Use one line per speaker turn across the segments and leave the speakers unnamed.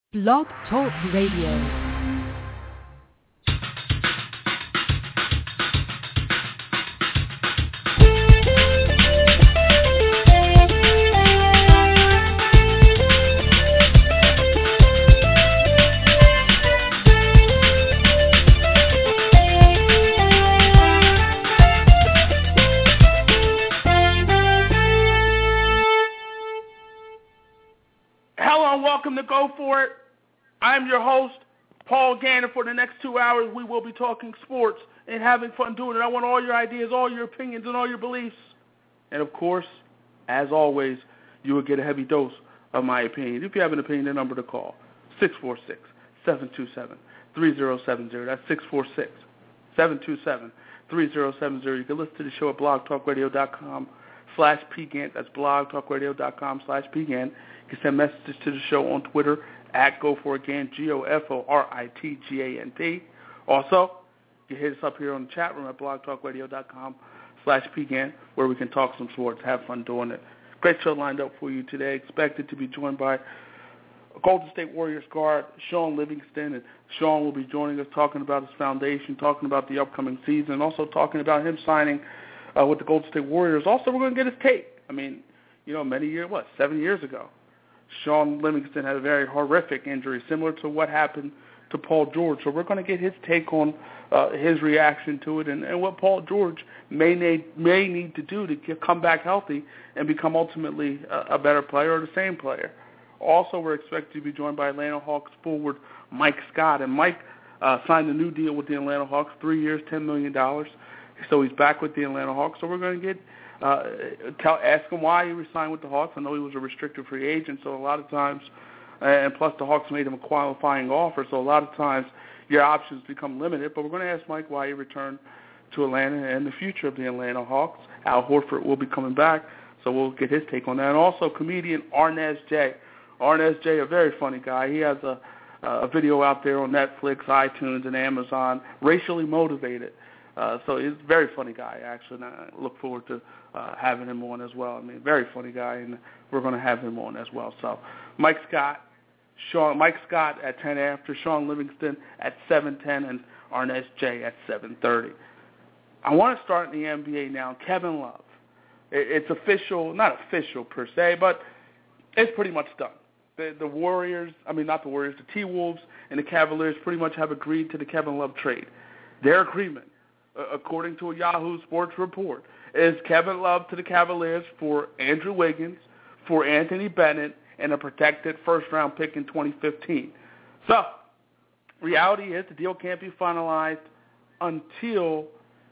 Blog Talk Radio.
Welcome to Go For It. I'm your host, Paul Gannon. For the next 2 hours, we will be talking sports and having fun doing it. I want all your ideas, all your opinions, and all your beliefs. And, of course, as always, you will get a heavy dose of my opinion. If you have an opinion, the number to call, 646-727-3070. That's 646-727-3070. You can listen to the show at blogtalkradio.com/pgant. That's blogtalkradio.com/pgant. You can send messages to the show on Twitter at GoForItGant, GoForitGant. Also, you can hit us up here on the chat room at blogtalkradio.com/pgant, where we can talk some sports, have fun doing it. Great show lined up for you today. Expected to be joined by Golden State Warriors guard Shaun Livingston, and Shaun will be joining us talking about his foundation, talking about the upcoming season, and also talking about him signing with the Golden State Warriors. Also, we're going to get his take. I mean, 7 years ago, Shaun Livingston had a very horrific injury, similar to what happened to Paul George. So we're going to get his take on his reaction to it and what Paul George may need to do to come back healthy and become ultimately a better player or the same player. Also, we're expected to be joined by Atlanta Hawks forward Mike Scott. And Mike signed a new deal with the Atlanta Hawks, 3 years, $10 million. So he's back with the Atlanta Hawks. So we're going to get ask him why he resigned with the Hawks. I know he was a restricted free agent, so a lot of times, and plus the Hawks made him a qualifying offer, so a lot of times your options become limited. But we're going to ask Mike why he returned to Atlanta and the future of the Atlanta Hawks. Al Horford will be coming back, so we'll get his take on that. And also comedian Arnez J. Arnez J, a very funny guy. He has a video out there on Netflix, iTunes, and Amazon, Racially Motivated. So he's a very funny guy, actually, and I look forward to having him on as well. I mean, very funny guy, and we're going to have him on as well. So Mike Scott at 10 after, Shaun Livingston at 7:10, and Arnez J at 7:30. I want to start in the NBA now. Kevin Love. It's official, not official per se, but it's pretty much done. The Warriors, not the Warriors, the T-Wolves and the Cavaliers pretty much have agreed to the Kevin Love trade. Their agreement, according to a Yahoo Sports report, is Kevin Love to the Cavaliers for Andrew Wiggins, for Anthony Bennett, and a protected first-round pick in 2015. So, reality is the deal can't be finalized until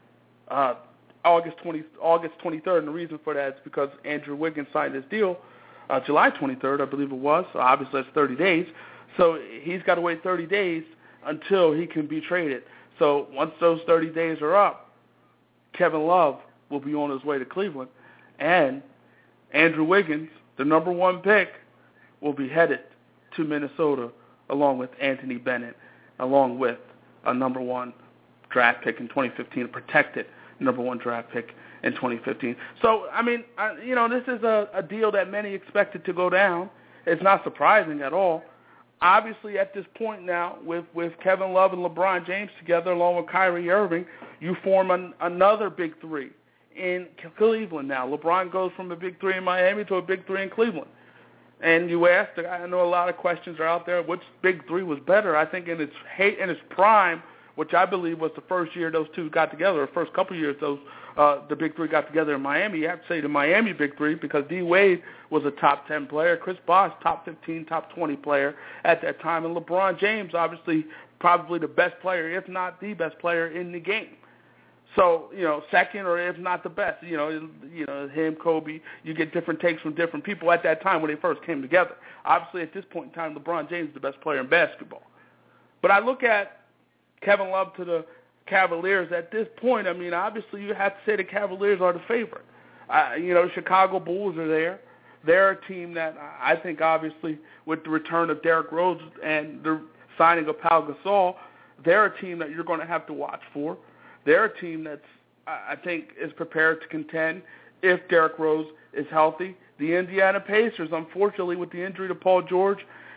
August 23rd, and the reason for that is because Andrew Wiggins signed his deal July 23rd, I believe it was, so obviously that's 30 days. So he's got to wait 30 days until he can be traded. So once those 30 days are up, Kevin Love will be on his way to Cleveland, and Andrew Wiggins, the number one pick, will be headed to Minnesota along with Anthony Bennett, along with a number one draft pick in 2015, a protected number one draft pick in 2015. So, this is a deal that many expected to go down. It's not surprising at all. Obviously, at this point now, with Kevin Love and LeBron James together, along with Kyrie Irving, you form another big three in Cleveland now. LeBron goes from a big three in Miami to a big three in Cleveland. And you asked, I know a lot of questions are out there, which big three was better? I think in its prime, which I believe was the first year those two got together, the first couple of years the big three got together in Miami. You have to say the Miami big three because D. Wade was a top 10 player, Chris Bosh, top 15, top 20 player at that time, and LeBron James, obviously, probably the best player, if not the best player in the game. So, second or if not the best, him, Kobe, you get different takes from different people at that time when they first came together. Obviously, at this point in time, LeBron James is the best player in basketball. But I look at Kevin Love to the Cavaliers at this point. Obviously, you have to say the Cavaliers are the favorite. Chicago Bulls are there. They're a team that I think, obviously, with the return of Derrick Rose and the signing of Pau Gasol, they're a team that you're going to have to watch for. They're a team that's, I think, is prepared to contend if Derrick Rose is healthy. The Indiana Pacers, unfortunately, with the injury to Paul George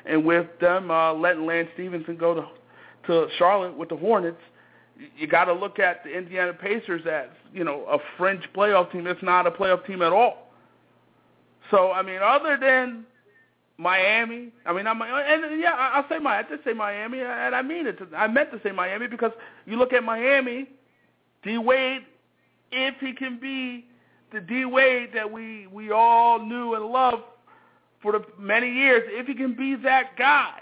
and with them letting Lance Stevenson go to Charlotte with the Hornets, you got to look at the Indiana Pacers as, a fringe playoff team. It's not a playoff team at all. So, other than Miami, I did say Miami, and I mean it. I meant to say Miami because you look at Miami, D-Wade, if he can be the D-Wade that we all knew and loved for the many years, if he can be that guy,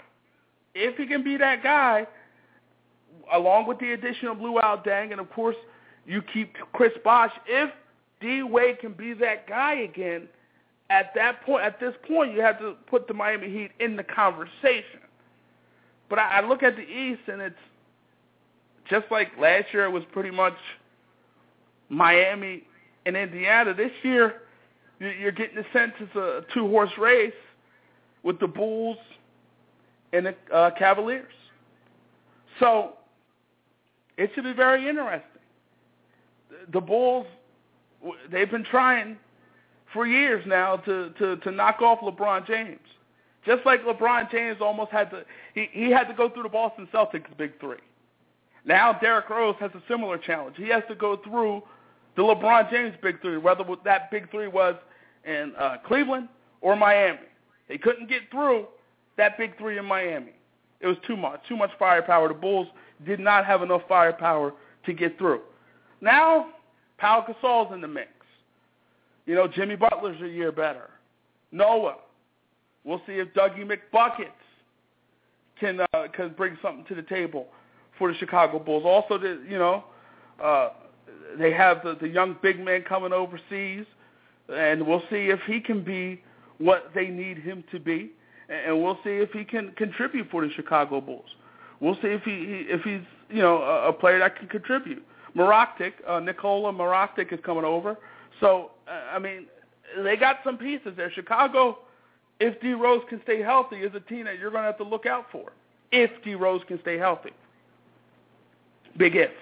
along with the addition of Luol Deng, and of course you keep Chris Bosh, if D-Wade can be that guy again, at this point, you have to put the Miami Heat in the conversation. But I look at the East, and it's just like last year. It was pretty much Miami and Indiana. This year, you're getting the sense it's a two-horse race with the Bulls and the Cavaliers. So it should be very interesting. The Bulls, they've been trying for years now to knock off LeBron James. Just like LeBron James almost had to, he had to go through the Boston Celtics big three. Now Derrick Rose has a similar challenge. He has to go through the LeBron James big three, whether that big three was in Cleveland or Miami. They couldn't get through that big three in Miami. It was too much firepower. The Bulls did not have enough firepower to get through. Now, Pau Gasol's in the mix. Jimmy Butler's a year better. Noah. We'll see if Dougie McBuckets can bring something to the table for the Chicago Bulls. Also, they have the young big man coming overseas, and we'll see if he can be what they need him to be, and we'll see if he can contribute for the Chicago Bulls. We'll see if he's a player that can contribute. Nikola Mirotic is coming over. So, they got some pieces there. Chicago, if D. Rose can stay healthy, is a team that you're going to have to look out for. If D. Rose can stay healthy. Big if.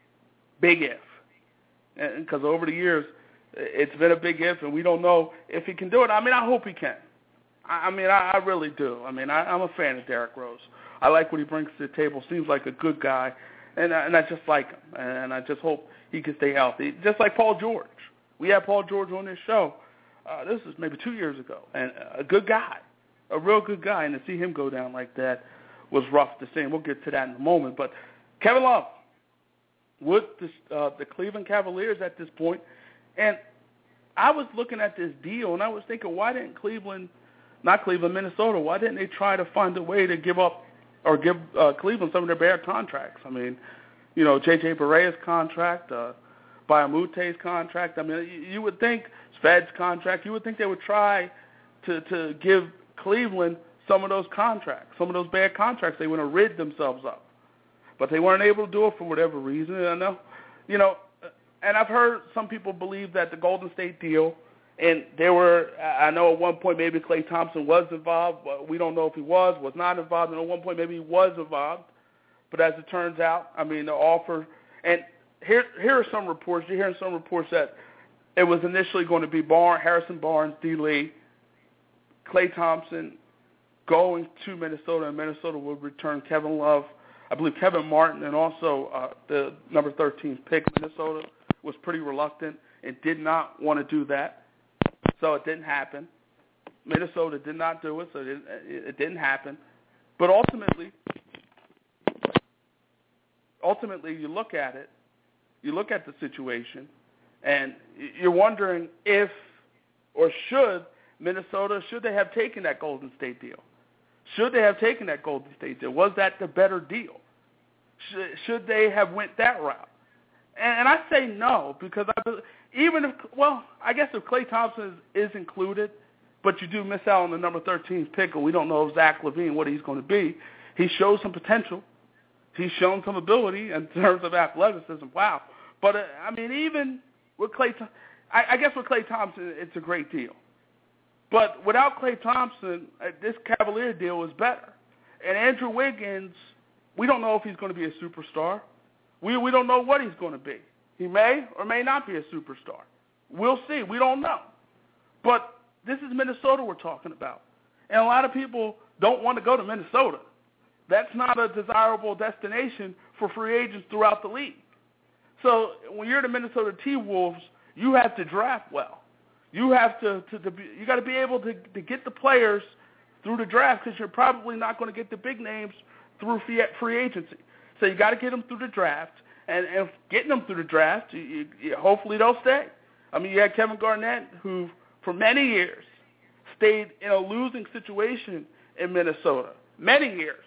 Because over the years, it's been a big if, and we don't know if he can do it. I hope he can. I really do. I'm a fan of Derrick Rose. I like what he brings to the table. Seems like a good guy, and I just like him. And I just hope he can stay healthy. Just like Paul George. We had Paul George on this show. This was maybe 2 years ago. And a good guy, a real good guy. And to see him go down like that was rough to see. And we'll get to that in a moment. But Kevin Love with the Cleveland Cavaliers at this point. And I was looking at this deal, and I was thinking, why didn't Minnesota, why didn't they try to find a way to give up or give Cleveland some of their bad contracts? J.J. Barea's contract, Bayamute's contract. You would think Sved's contract. You would think they would try to give Cleveland some of those contracts, some of those bad contracts. They want to rid themselves of, but they weren't able to do it for whatever reason. And and I've heard some people believe that the Golden State deal, and I know at one point maybe Klay Thompson was involved, but we don't know if he was not involved. And at one point maybe he was involved, but as it turns out, the offer and. Here are some reports. You're hearing some reports that it was initially going to be Harrison Barnes, D. Lee, Klay Thompson going to Minnesota, and Minnesota would return Kevin Love, I believe Kevin Martin, and also the number 13 pick. Minnesota was pretty reluctant and did not want to do that, so it didn't happen. Minnesota did not do it, so it didn't happen. But ultimately, you look at it. You look at the situation, and you're wondering if or should they have taken that Golden State deal? Should they have taken that Golden State deal? Was that the better deal? Should they have went that route? And I say no, because I guess if Klay Thompson is included, but you do miss out on the number 13 pick, and we don't know Zach LaVine, what he's going to be. He shows some potential. He's shown some ability in terms of athleticism. Wow. But, even with Klay Thompson, I guess with Klay Thompson, it's a great deal. But without Klay Thompson, this Cavalier deal is better. And Andrew Wiggins, we don't know if he's going to be a superstar. We don't know what he's going to be. He may or may not be a superstar. We'll see. We don't know. But this is Minnesota we're talking about. And a lot of people don't want to go to Minnesota. That's not a desirable destination for free agents throughout the league. So when you're the Minnesota T-Wolves, you have to draft well. You have to you got to be able to get the players through the draft, because you're probably not going to get the big names through free agency. So you got to get them through the draft, and getting them through the draft, hopefully they'll stay. I mean, you had Kevin Garnett, who for many years stayed in a losing situation in Minnesota. Many years.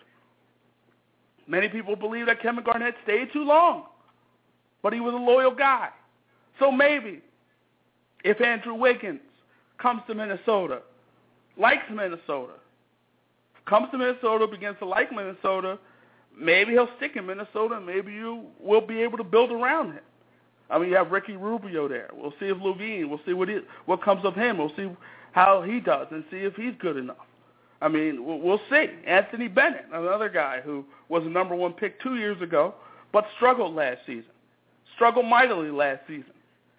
Many people believe that Kevin Garnett stayed too long, but he was a loyal guy. So maybe if Andrew Wiggins comes to Minnesota, likes Minnesota, comes to Minnesota, begins to like Minnesota, maybe he'll stick in Minnesota, and maybe you will be able to build around him. I mean, you have Ricky Rubio there. We'll see if LaVine, we'll see what comes of him. We'll see how he does and see if he's good enough. I mean, we'll see. Anthony Bennett, another guy who was a number one pick 2 years ago, but struggled last season. Struggled mightily last season.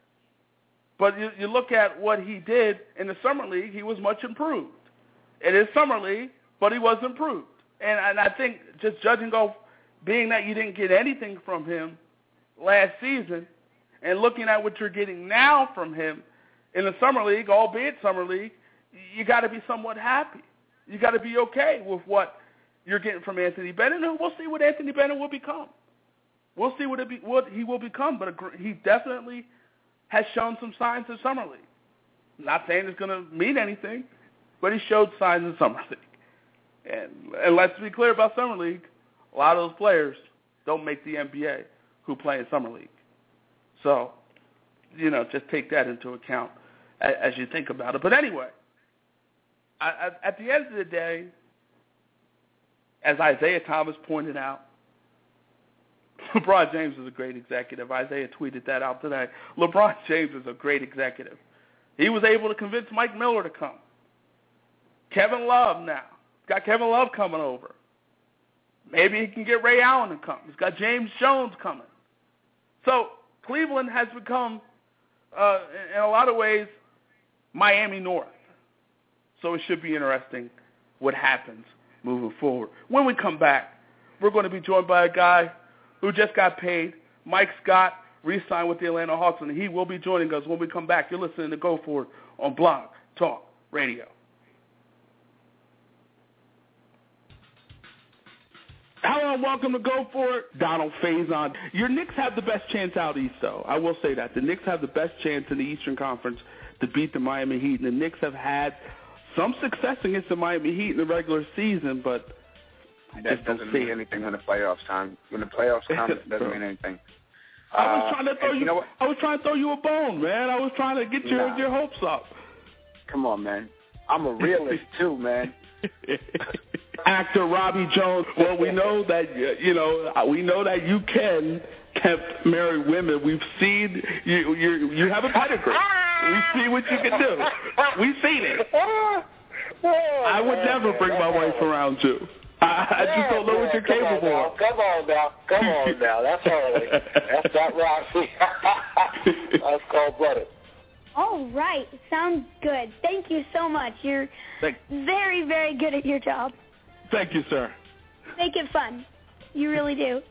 But you look at what he did in the Summer League, he was much improved. It is Summer League, but he was improved. And I think just judging off being that you didn't get anything from him last season and looking at what you're getting now from him in the Summer League, albeit Summer League, you got to be somewhat happy. You got to be okay with what you're getting from Anthony Bennett, and we'll see what Anthony Bennett will become. We'll see what he will become, but he definitely has shown some signs in Summer League. I'm not saying it's going to mean anything, but he showed signs in Summer League. And let's be clear about Summer League, a lot of those players don't make the NBA who play in Summer League. So, just take that into account as you think about it. But anyway, at the end of the day, as Isaiah Thomas pointed out, LeBron James is a great executive. Isaiah tweeted that out today. LeBron James is a great executive. He was able to convince Mike Miller to come. Kevin Love now. He's got Kevin Love coming over. Maybe he can get Ray Allen to come. He's got James Jones coming. So Cleveland has become, in a lot of ways, Miami North. So it should be interesting what happens moving forward. When we come back, we're going to be joined by a guy who just got paid. Mike Scott re-signed with the Atlanta Hawks, and he will be joining us when we come back. You're listening to Go For It on Blog Talk Radio. Hello and welcome to Go For It. Donald Faison. Your Knicks have the best chance out east, though. I will say that. The Knicks have the best chance in the Eastern Conference to beat the Miami Heat, and the Knicks have had some success against the Miami Heat in the regular season, but
that doesn't mean anything when the playoffs come. When the playoffs come, it doesn't mean anything.
I was trying to throw you. I was trying to throw you a bone, man. I was trying to get your hopes up.
Come on, man. I'm a realist too, man.
Actor Robbie Jones. Well, we know that we know that you can marry women. We've seen you have a pedigree. We see what you can do. We've seen it. I would never bring my wife around you. I just don't know what you're capable of.
Come on now. That's early. That's not Roxy. That's called butter.
All right. Sounds good. Thank you so much. You're very, very good at your job.
Thank you, sir.
Make it fun. You really do.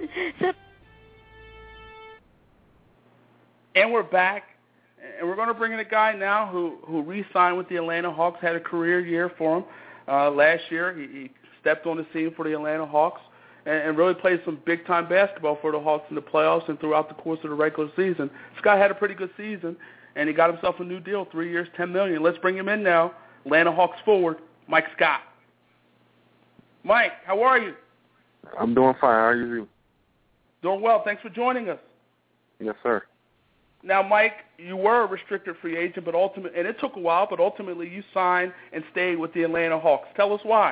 And we're back. And we're going to bring in a guy now who re-signed with the Atlanta Hawks, had a career year for him. Last year, he stepped on the scene for the Atlanta Hawks and really played some big-time basketball for the Hawks in the playoffs and throughout the course of the regular season. This guy had a pretty good season, and he got himself a new deal, 3 years, $10 million. Let's bring him in now, Atlanta Hawks forward, Mike Scott. Mike, how are you?
I'm doing fine. How are you?
Doing well. Thanks for joining us.
Yes, sir.
Now, Mike, you were a restricted free agent, and it took a while, but ultimately you signed and stayed with the Atlanta Hawks. Tell us why.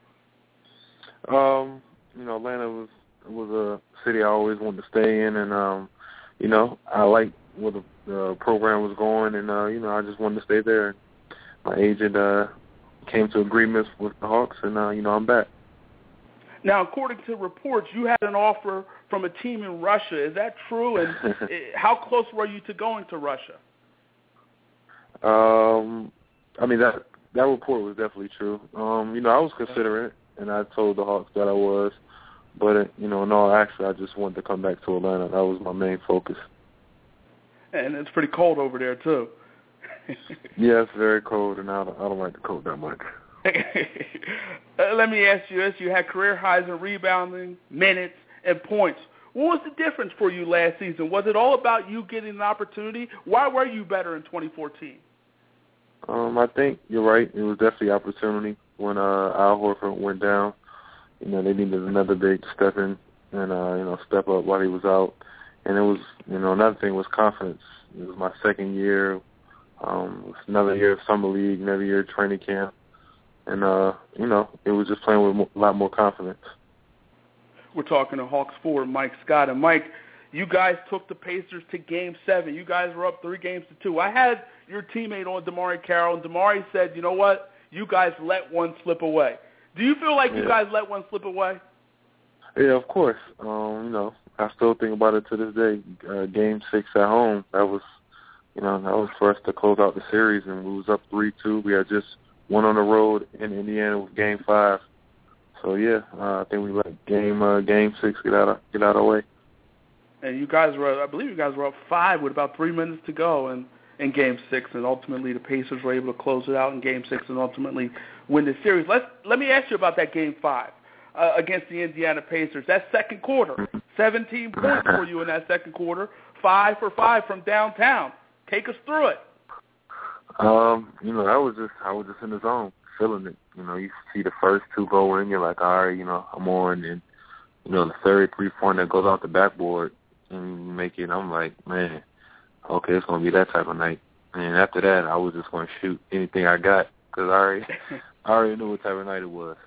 Atlanta was a city I always wanted to stay in, and I liked where the program was going, and I just wanted to stay there. My agent came to agreements with the Hawks, and I'm back.
Now, according to reports, you had an offer from a team in Russia. Is that true? And how close were you to going to Russia?
that report was definitely true. You know, I was considering it, and I told the Hawks that I was. But, you know, in all actually, I just wanted to come back to Atlanta. That was my main focus.
And it's pretty cold over there, too.
Yeah, it's very cold, and I don't like the cold that much.
Let me ask you this. You had career highs in rebounding, minutes, and points. What was the difference for you last season? Was it all about you getting an opportunity? Why were you better in 2014?
I think you're right. It was definitely opportunity when Al Horford went down. You know, they needed another big to step in and, you know, step up while he was out. And it was, you know, another thing was confidence. It was my second year. It was another year of summer league, another year of training camp. And, you know, it was just playing with a lot more confidence.
We're talking to Hawks forward Mike Scott. And, Mike, you guys took the Pacers to Game 7. You guys were up 3-2. I had your teammate on, Damari Carroll, and Damari said, you know what, you guys let one slip away. Do you feel like you guys let one slip away?
Yeah, of course. You know, I still think about it to this day. Game 6 at home, that was for us to close out the series, and we was up 3-2. We had just went on the road in Indiana with Game 5. So yeah, I think we let Game 6 get out of our way.
And you guys were, I believe, up 5 with about 3 minutes to go in Game 6, and ultimately the Pacers were able to close it out in Game 6 and ultimately win the series. Let me ask you about that Game 5 against the Indiana Pacers. That second quarter, 17 points for you in that second quarter, 5 for 5 from downtown. Take us through it.
You know, I was just in the zone, feeling it. You know, you see the first 2 go in, you're like, all right, you know, I'm on. And, you know, the third 3-pointer goes off the backboard and you make it. I'm like, man, okay, it's going to be that type of night. And after that, I was just going to shoot anything I got because I already knew what type of night it was.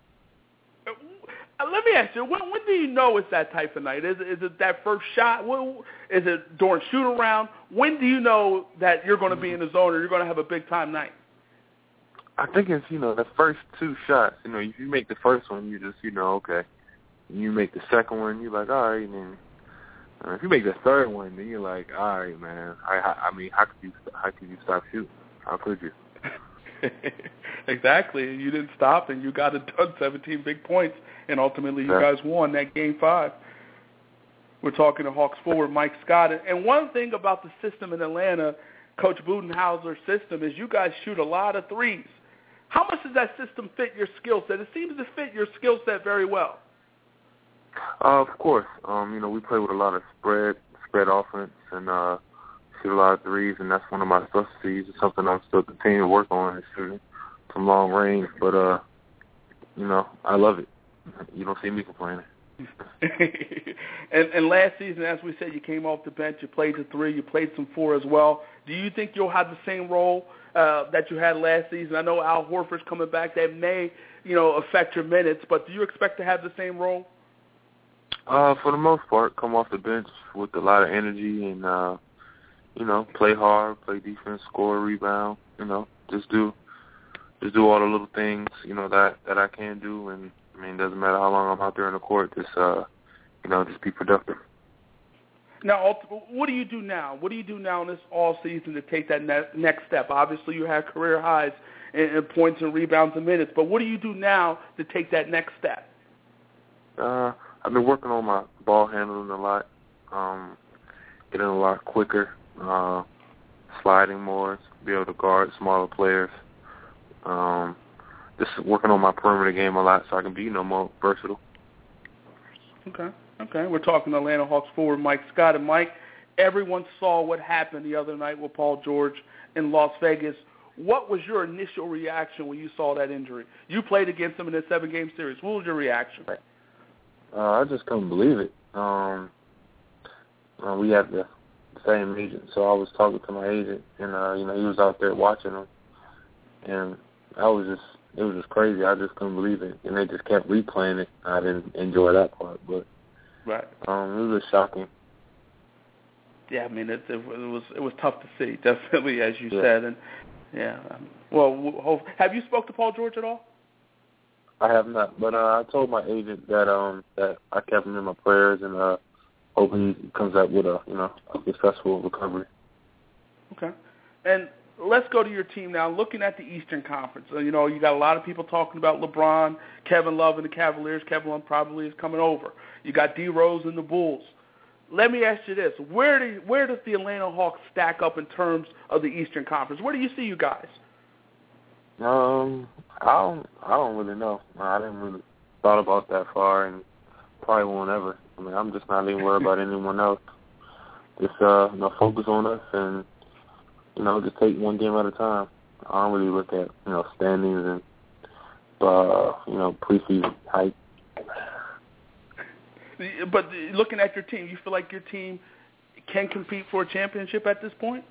Let me ask you, when do you know it's that type of night? Is it that first shot? Is it during shoot-around? When do you know that you're going to be in the zone or you're going to have a big-time night?
I think it's, you know, the first 2 shots. You know, if you make the first one, you just, you know, okay. You make the second one, you're like, all right. And then if you make the third one, then you're like, all right, man. I mean, how could you stop shooting? How could you?
Exactly. You didn't stop, and you got it done, 17 big points, and ultimately you guys won that Game 5. We're talking to Hawks forward Mike Scott. And one thing about the system in Atlanta, Coach Budenholzer's system, is you guys shoot a lot of threes. How much does that system fit your skill set? It seems to fit your skill set very well.
Of course. You know, we play with a lot of spread offense and shoot a lot of threes, and that's one of my specialties. It's something I'm still continuing to work on is shooting from long range. But, you know, I love it. You don't see me complaining.
and last season, as we said, you came off the bench, you played the 3, you played some 4 as well. Do you think you'll have the same role that you had last season? I know Al Horford's coming back. That may, you know, affect your minutes, but do you expect to have the same role?
For the most part, come off the bench with a lot of energy and, you know, play hard, play defense, score, rebound, you know, just do all the little things, you know, that I can do. And, I mean, it doesn't matter how long I'm out there in the court, just, you know, just be productive.
Now, what do you do now? What do you do now in this all season to take that next step? Obviously, you had career highs in points and rebounds and minutes, but what do you do now to take that next step?
I've been working on my ball handling a lot, getting a lot quicker, sliding more, be able to guard smaller players. Just working on my perimeter game a lot so I can be, you know, more versatile. Okay. We're
talking to Atlanta Hawks forward Mike Scott. And, Mike, everyone saw what happened the other night with Paul George in Las Vegas. What was your initial reaction when you saw that injury? You played against him in a 7-game series. What was your reaction?
I just couldn't believe it. We had the same agent, so I was talking to my agent, and, you know, he was out there watching him. And it was just crazy. I just couldn't believe it. And they just kept replaying it. I didn't enjoy that part, but
right.
It was just shocking.
Yeah, I mean, it was tough to see, definitely, as you said. And well, have you spoke to Paul George at all?
I have not, but I told my agent that I kept him in my prayers and hope he comes out with a successful recovery.
Okay. And let's go to your team now. Looking at the Eastern Conference, you got a lot of people talking about LeBron, Kevin Love, and the Cavaliers. Kevin Love probably is coming over. You got D. Rose and the Bulls. Let me ask you this: where does the Atlanta Hawks stack up in terms of the Eastern Conference? Where do you see you guys?
I don't really know. I didn't really thought about that far, and probably won't ever. I mean, I'm just not even worried about anyone else. Just focus on us and just take one game at a time. I don't really look at standings and preseason hype.
But looking at your team, you feel like your team can compete for a championship at this point?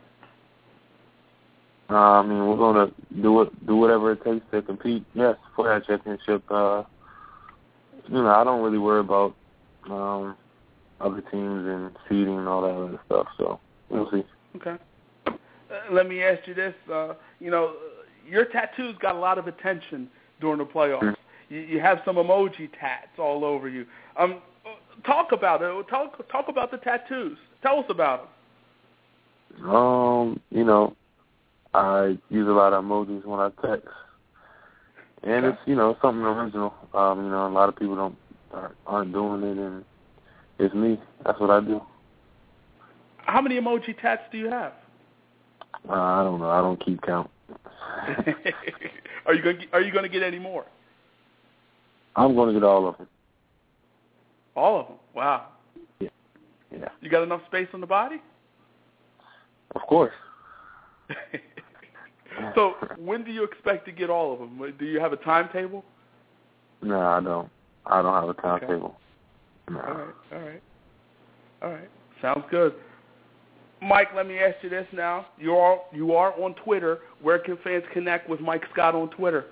I mean, we're going to do whatever it takes to compete, yes, for that championship. I don't really worry about other teams and seeding and all that other stuff, so we'll see.
Okay. Let me ask you this. Your tattoos got a lot of attention during the playoffs. Mm-hmm. You have some emoji tats all over you. Talk about it. Talk about the tattoos. Tell us about them.
I use a lot of emojis when I text, and it's something original. A lot of people aren't doing it, and it's me. That's what I do.
How many emoji tats do you have?
I don't know. I don't keep count.
Are you going to get any more?
I'm going to get all of them.
All of them? Wow.
Yeah.
You got enough space on the body?
Of course.
So when do you expect to get all of them? Do you have a timetable?
No, I don't. I don't have a timetable.
Okay. No. All right. Sounds good. Mike, let me ask you this now. You are on Twitter. Where can fans connect with Mike Scott on Twitter?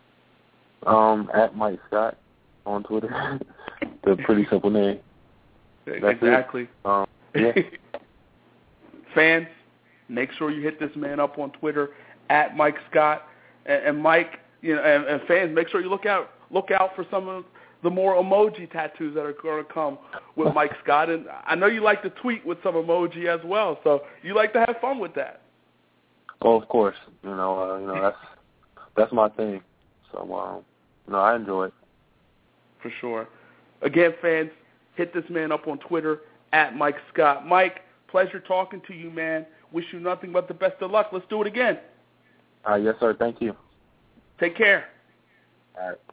At Mike Scott on Twitter. The pretty simple name. That's
exactly.
Yeah.
Fans, make sure you hit this man up on Twitter at Mike Scott. And Mike, and fans, make sure you look out for some of the more emoji tattoos that are going to come with Mike Scott. And I know you like to tweet with some emoji as well, so you like to have fun with that.
Oh, of course. That's my thing. So, I enjoy it.
For sure. Again, fans, hit this man up on Twitter at Mike Scott. Mike, pleasure talking to you, man. Wish you nothing but the best of luck. Let's do it again.
Yes, sir. Thank you.
Take care.
All right.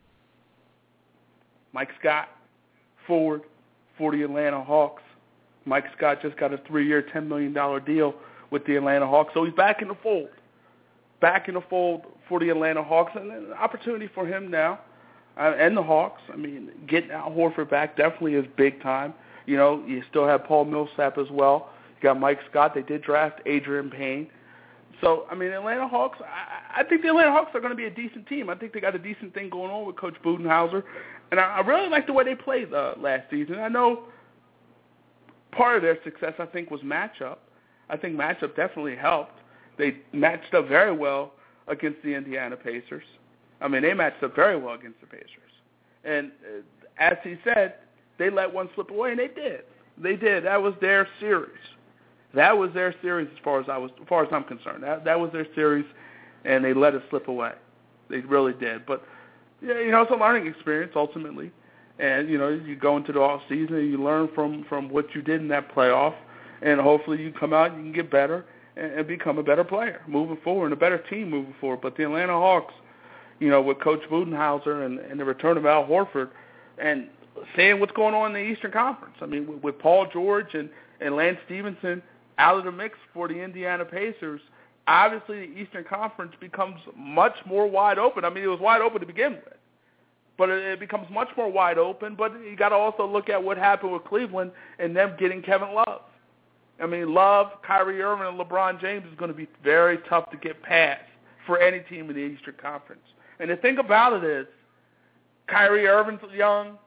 Mike Scott, forward for the Atlanta Hawks. Mike Scott just got a 3-year, $10 million deal with the Atlanta Hawks, so he's back in the fold. Back in the fold for the Atlanta Hawks, and an opportunity for him now and the Hawks. I mean, getting Al Horford back definitely is big time. You still have Paul Millsap as well. You got Mike Scott. They did draft Adrian Payne. So, I mean, Atlanta Hawks, I think the Atlanta Hawks are going to be a decent team. I think they got a decent thing going on with Coach Budenholzer. And I really like the way they played last season. I know part of their success, I think, was matchup. I think matchup definitely helped. They matched up very well against the Indiana Pacers. I mean, they matched up very well against the Pacers. And as he said, they let one slip away, and they did. They did. That was their series. That was their series as far as I'm concerned. That was their series, and they let it slip away. They really did. But, it's a learning experience ultimately. And, you go into the off season and you learn from what you did in that playoff, and hopefully you come out and you can get better and become a better player moving forward and a better team moving forward. But the Atlanta Hawks, with Coach Budenholzer and the return of Al Horford and seeing what's going on in the Eastern Conference. I mean, with Paul George and Lance Stevenson out of the mix for the Indiana Pacers, obviously the Eastern Conference becomes much more wide open. I mean, it was wide open to begin with, but it becomes much more wide open. But you got to also look at what happened with Cleveland and them getting Kevin Love. I mean, Love, Kyrie Irving, and LeBron James is going to be very tough to get past for any team in the Eastern Conference. And the thing about it is, Kyrie Irving's young.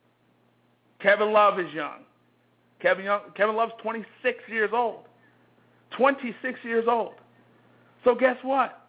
Kevin Love is young. Kevin Love's 26 years old. 26 years old. So guess what?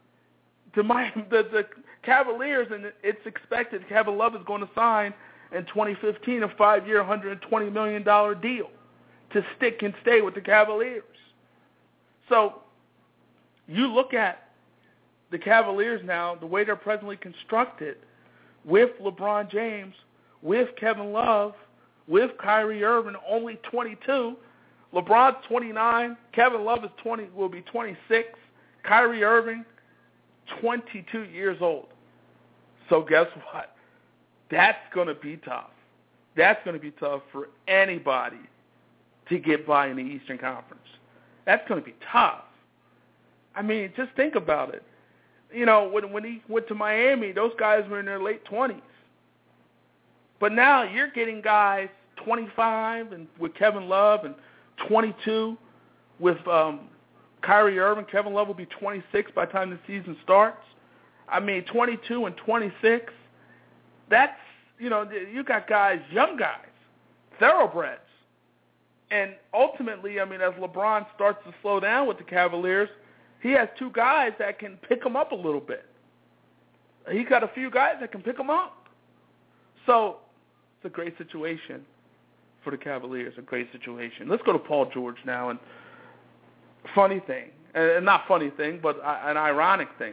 The Cavaliers, and it's expected Kevin Love is going to sign in 2015 a 5-year, $120 million deal to stick and stay with the Cavaliers. So you look at the Cavaliers now, the way they're presently constructed, with LeBron James, with Kevin Love, with Kyrie Irving, only 22. LeBron's 29. Kevin Love will be 26. Kyrie Irving, 22 years old. So guess what? That's going to be tough. That's going to be tough for anybody to get by in the Eastern Conference. That's going to be tough. I mean, just think about it. When he went to Miami, those guys were in their late 20s. But now you're getting guys 25 and with Kevin Love and 22 with Kyrie Irving. Kevin Love will be 26 by the time the season starts. I mean, 22 and 26. That's, you got guys, young guys, thoroughbreds. And ultimately, I mean, as LeBron starts to slow down with the Cavaliers, he has two guys that can pick him up a little bit. He's got a few guys that can pick him up. So it's a great situation for the Cavaliers, a great situation. Let's go to Paul George now. And funny thing, and not funny thing, but an ironic thing.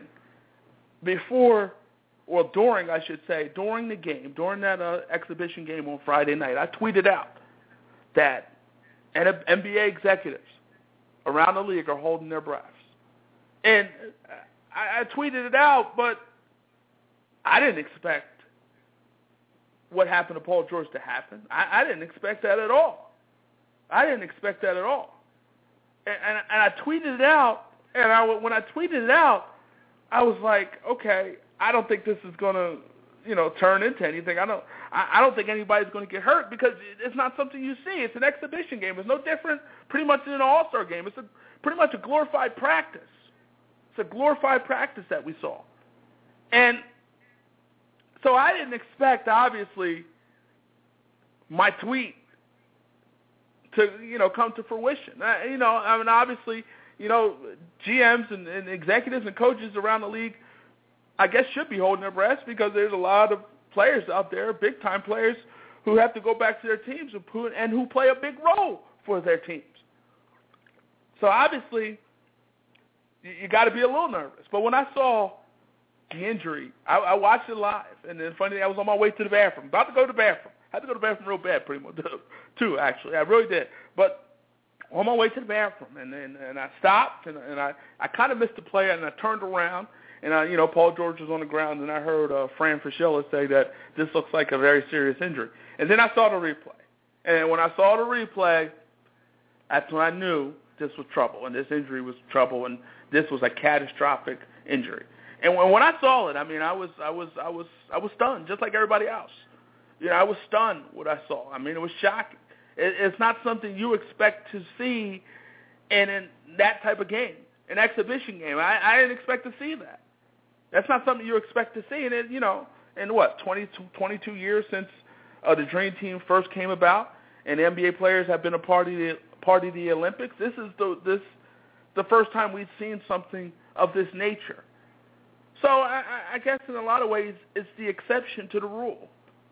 During the game, during that exhibition game on Friday night, I tweeted out that NBA executives around the league are holding their breaths. And I tweeted it out, but I didn't expect what happened to Paul George to happen. I didn't expect that at all. And I tweeted it out, and when I tweeted it out, I was like, okay, I don't think this is going to, turn into anything. I don't think anybody's going to get hurt because it's not something you see. It's an exhibition game. It's no different pretty much than an all-star game. It's pretty much a glorified practice. It's a glorified practice that we saw. And so I didn't expect, obviously, my tweet to, come to fruition. Obviously, GMs and executives and coaches around the league, I guess, should be holding their breaths because there's a lot of players out there, big-time players, who have to go back to their teams and who play a big role for their teams. So, obviously, you got to be a little nervous. But when I saw the injury, I watched it live. And then, funny thing, I was on my way to the bathroom, about to go to the bathroom. I had to go to the bathroom real bad, pretty much, too, actually. I really did. But on my way to the bathroom, and I stopped, and I kind of missed the play, and I turned around, and Paul George was on the ground, and I heard Fran Fraschilla say that this looks like a very serious injury. And then I saw the replay. And when I saw the replay, that's when I knew this was trouble, and this injury was trouble, and this was a catastrophic injury. And when I saw it, I mean, I was stunned, just like everybody else. I was stunned what I saw. I mean, it was shocking. It's not something you expect to see in that type of game, an exhibition game. I didn't expect to see that. That's not something you expect to see. And in what, 22 years since the Dream Team first came about, and the NBA players have been a part of the Olympics. This is the first time we've seen something of this nature. So I guess in a lot of ways it's the exception to the rule.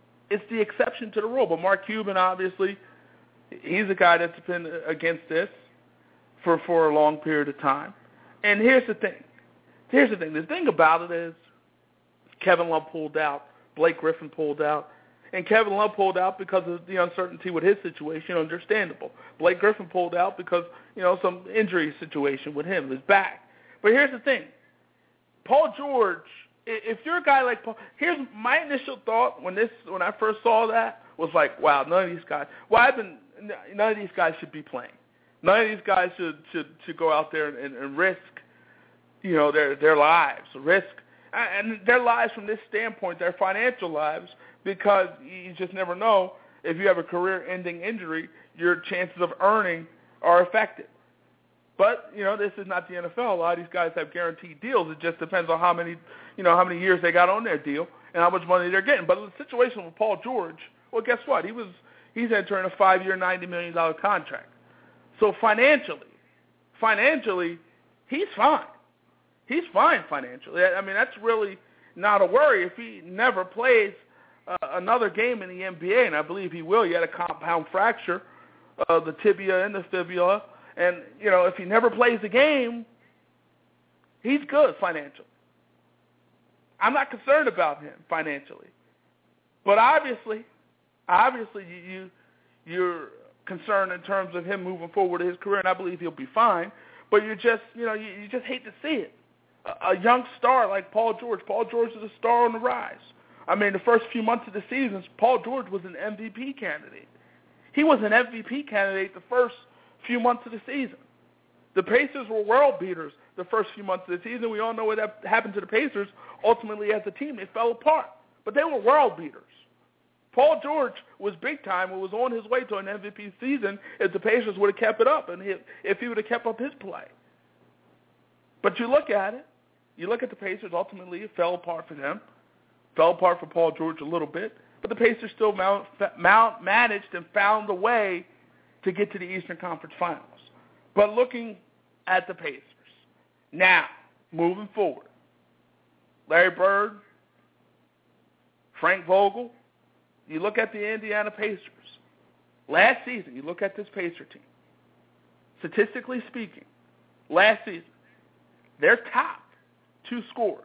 But Mark Cuban, obviously, he's a guy that's been against this for a long period of time. And here's the thing. The thing about it is Kevin Love pulled out. Blake Griffin pulled out. And Kevin Love pulled out because of the uncertainty with his situation, understandable. Blake Griffin pulled out because, some injury situation with him, his back. But here's the thing. Paul George, if you're a guy like Paul, here's my initial thought when I first saw that was like, wow, none of these guys should be playing. None of these guys should go out there and risk, their lives, and their lives from this standpoint, their financial lives, because you just never know if you have a career-ending injury, your chances of earning are affected. But, this is not the NFL. A lot of these guys have guaranteed deals. It just depends on how many years they got on their deal and how much money they're getting. But in the situation with Paul George, well, guess what? He's entering a 5-year, $90 million contract. So financially, he's fine. He's fine financially. I mean, that's really not a worry. If he never plays another game in the NBA, and I believe he will, he had a compound fracture of the tibia and the fibula. And, if he never plays the game, He's good financially. I'm not concerned about him financially. But obviously you're concerned in terms of him moving forward in his career, and I believe he'll be fine. But you just hate to see it. A young star like Paul George. Paul George is a star on the rise. I mean, the first few months of the season, Paul George was an MVP candidate. He was an MVP candidate the first few months of the season. The Pacers were world beaters the first few months of the season. We all know what happened to the Pacers. Ultimately, as a team, they fell apart. But they were world beaters. Paul George was big time and was on his way to an MVP season if the Pacers would have kept it up and if he would have kept up his play. But you look at it. You look at the Pacers. Ultimately, it fell apart for them. Fell apart for Paul George a little bit. But the Pacers still managed and found a way to get to the Eastern Conference Finals. But looking at the Pacers, now, moving forward, Larry Bird, Frank Vogel, you look at the Indiana Pacers. Last season, you look at this Pacer team. Statistically speaking, last season, their top 2 scorers,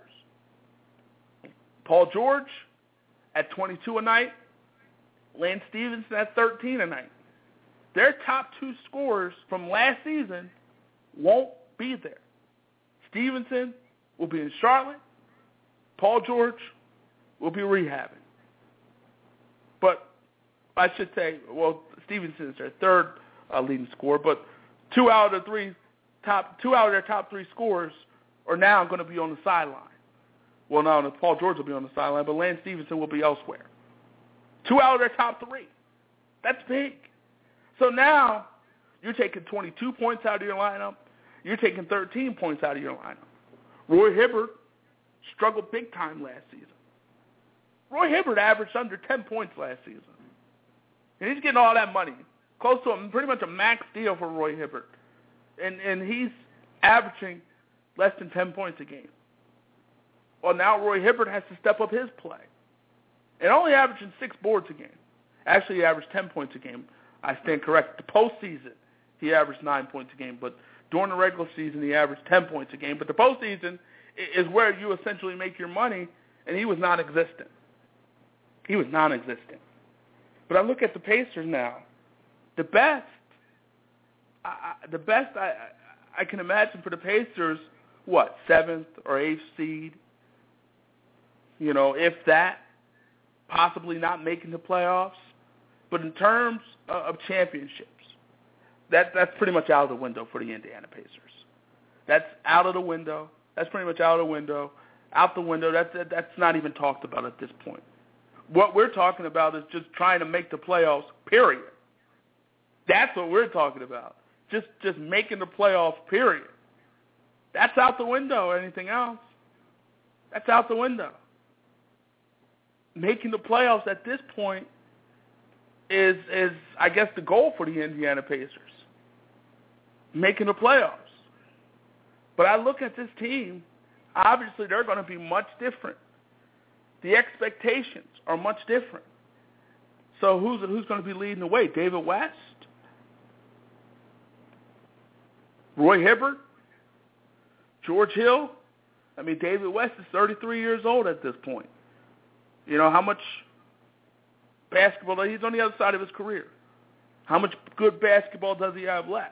Paul George at 22 a night, Lance Stephenson at 13 a night. Their top 2 scorers from last season won't be there. Stevenson will be in Charlotte. Paul George will be rehabbing. But I should say, well, Stevenson is their third leading scorer, but 2 out of their top 3 scorers are now going to be on the sideline. Well, no, Paul George will be on the sideline, but Lance Stephenson will be elsewhere. 2 out of their top 3. That's big. So now you're taking 22 points out of your lineup. You're taking 13 points out of your lineup. Roy Hibbert struggled big time last season. Roy Hibbert averaged under 10 points last season. And he's getting all that money. Close to pretty much a max deal for Roy Hibbert. And he's averaging less than 10 points a game. Well, now Roy Hibbert has to step up his play. And only averaging 6 boards a game. Actually, he averaged 10 points a game. I stand correct. The postseason, he averaged 9 points a game. But during the regular season, he averaged 10 points a game. But the postseason is where you essentially make your money, and he was non-existent. He was non-existent. But I look at the Pacers now. The best I can imagine for the Pacers, what, 7th or 8th seed? You know, if that, possibly not making the playoffs. But in terms of championships, that's pretty much out of the window for the Indiana Pacers. That's out of the window. That's pretty much out of the window. Out the window. That's not even talked about at this point. What we're talking about is just trying to make the playoffs, period. That's what we're talking about. Just making the playoffs, period. That's out the window. Anything else? That's out the window. Making the playoffs at this point is I guess the goal for the Indiana Pacers. Making the playoffs. But I look at this team, obviously they're going to be much different. The expectations are much different. So who's going to be leading the way? David West? Roy Hibbert? George Hill? I mean, David West is 33 years old at this point. You know, how much basketball, he's on the other side of his career. How much good basketball does he have left?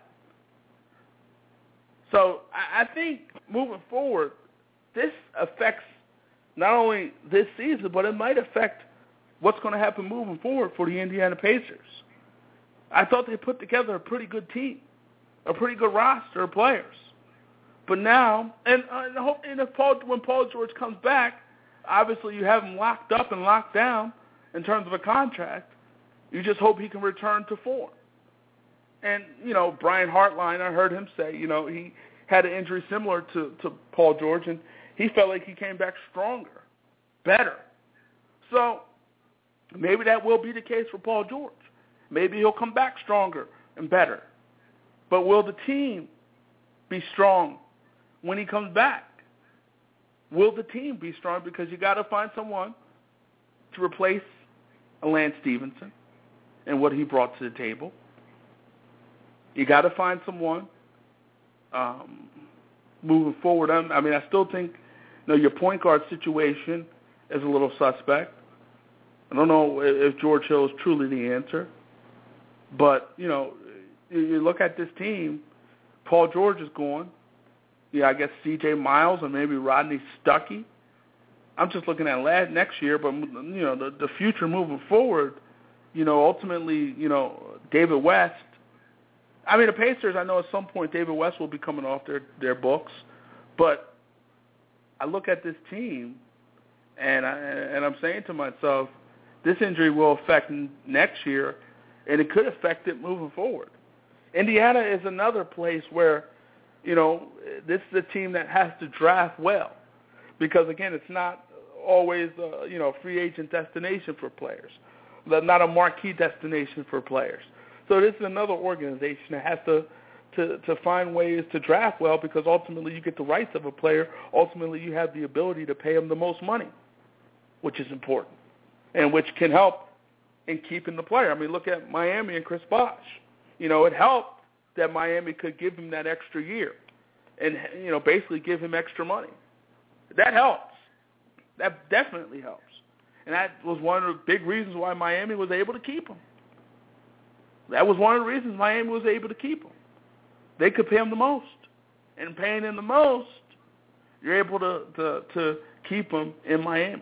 So I think moving forward, this affects not only this season, but it might affect what's going to happen moving forward for the Indiana Pacers. I thought they put together a pretty good team, a pretty good roster of players. But now, when Paul George comes back, obviously you have him locked up and locked down in terms of a contract. You just hope he can return to form. And, you know, Brian Hartline, I heard him say, you know, he had an injury similar to Paul George, and he felt like he came back stronger, better. So maybe that will be the case for Paul George. Maybe he'll come back stronger and better. But will the team be strong when he comes back? Will the team be strong? Because you got to find someone to replace a Lance Stephenson and what he brought to the table. You got to find someone moving forward. I mean, I still think, your point guard situation is a little suspect. I don't know if George Hill is truly the answer. But, you look at this team, Paul George is gone. Yeah, I guess C.J. Miles or maybe Rodney Stuckey. I'm just looking at next year, but, the future moving forward, ultimately, David West. I mean, the Pacers, I know at some point David West will be coming off their books. But I look at this team, and I'm saying to myself, this injury will affect next year, and it could affect it moving forward. Indiana is another place where, this is a team that has to draft well because, again, it's not always, a free agent destination for players, not a marquee destination for players. So this is another organization that has to find ways to draft well because ultimately you get the rights of a player. Ultimately you have the ability to pay him the most money, which is important and which can help in keeping the player. I mean, look at Miami and Chris Bosh. It helped that Miami could give him that extra year and, basically give him extra money. That helps. That definitely helps. And that was one of the big reasons why Miami was able to keep him. That was one of the reasons Miami was able to keep him. They could pay him the most. And paying him the most, you're able to keep him in Miami.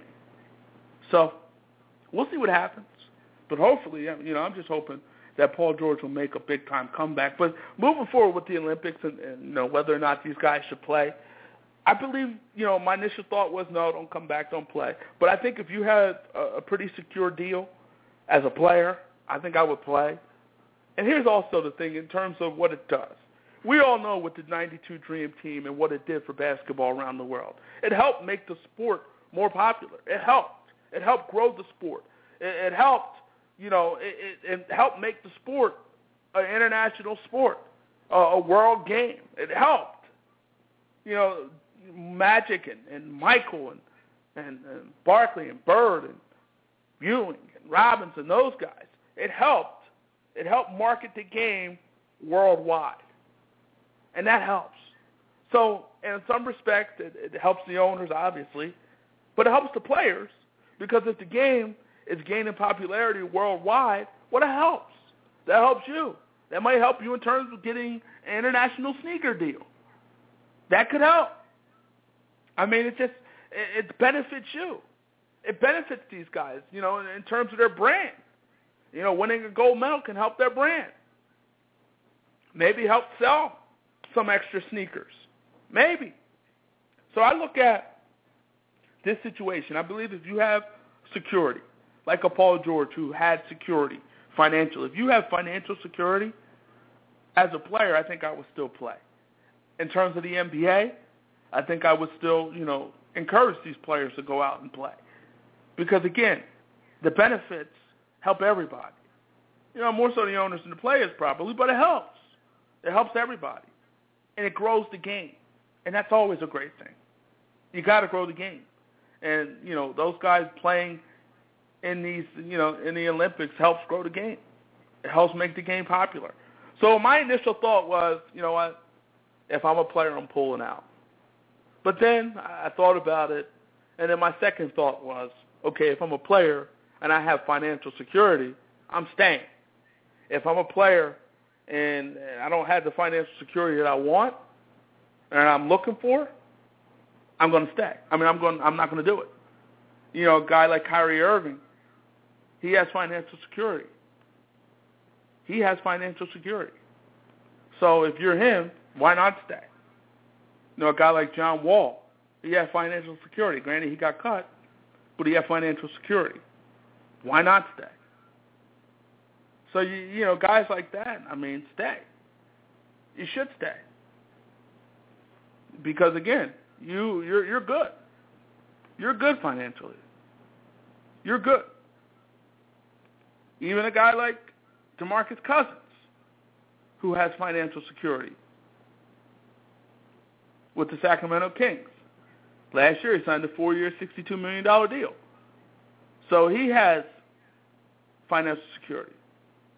So we'll see what happens. But hopefully, I'm just hoping that Paul George will make a big-time comeback. But moving forward with the Olympics and whether or not these guys should play, I believe, my initial thought was, no, don't come back, don't play. But I think if you had a pretty secure deal as a player, I think I would play. And here's also the thing in terms of what it does. We all know with the 92 Dream Team and what it did for basketball around the world. It helped make the sport more popular. It helped. It helped grow the sport. It helped. It helped make the sport an international sport, a world game. It helped. Magic and Michael and Barkley and Bird and Ewing and Robinson, those guys. It helped. It helped market the game worldwide. And that helps. So, in some respects, it helps the owners, obviously, but it helps the players because if the game is gaining popularity worldwide, well, that helps. That helps you. That might help you in terms of getting an international sneaker deal. That could help. I mean, it benefits you. It benefits these guys, in terms of their brand. Winning a gold medal can help their brand. Maybe help sell some extra sneakers. Maybe. So I look at this situation. I believe if you have security, like a Paul George who had security, financial. If you have financial security, as a player, I think I would still play. In terms of the NBA, I think I would still, encourage these players to go out and play. Because, again, the benefits help everybody. More so the owners and the players probably, but it helps. It helps everybody. And it grows the game. And that's always a great thing. You got to grow the game. And, those guys playing in these, in the Olympics helps grow the game. It helps make the game popular. So my initial thought was, what? If I'm a player, I'm pulling out. But then I thought about it, and then my second thought was, okay, if I'm a player and I have financial security, I'm staying. If I'm a player and I don't have the financial security that I want and I'm looking for, I'm going to stay. I'm not going to do it. A guy like Kyrie Irving, he has financial security. He has financial security. So if you're him, why not stay? A guy like John Wall, he had financial security. Granted, he got cut, but he had financial security. Why not stay? So, guys like that, stay. You should stay. Because, again, you're good. You're good financially. You're good. Even a guy like DeMarcus Cousins, who has financial security with the Sacramento Kings. Last year he signed a 4-year, $62 million deal. So he has financial security.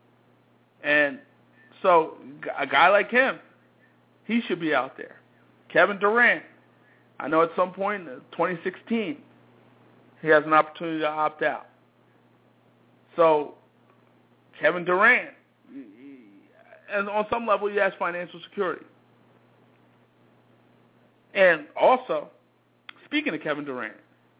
And so a guy like him, he should be out there. Kevin Durant, I know at some point in 2016, he has an opportunity to opt out. So Kevin Durant, and on some level, he has financial security. And also, speaking of Kevin Durant,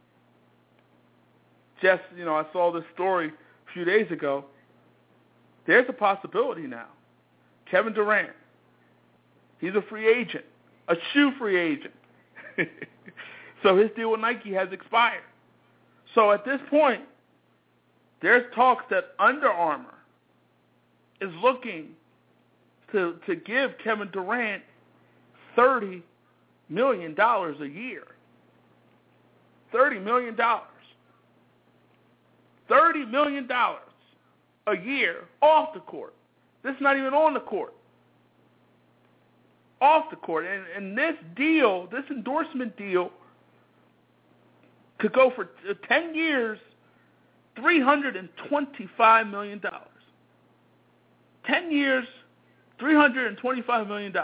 I saw this story a few days ago. There's a possibility now. Kevin Durant, he's a free agent, a shoe free agent. So his deal with Nike has expired. So at this point, there's talks that Under Armour is looking to give Kevin Durant $30 million a year. $30 million. $30 million a year off the court. This is not even on the court. Off the court. And this deal, this endorsement deal, could go for 10 years, $325 million. 10 years, $325 million.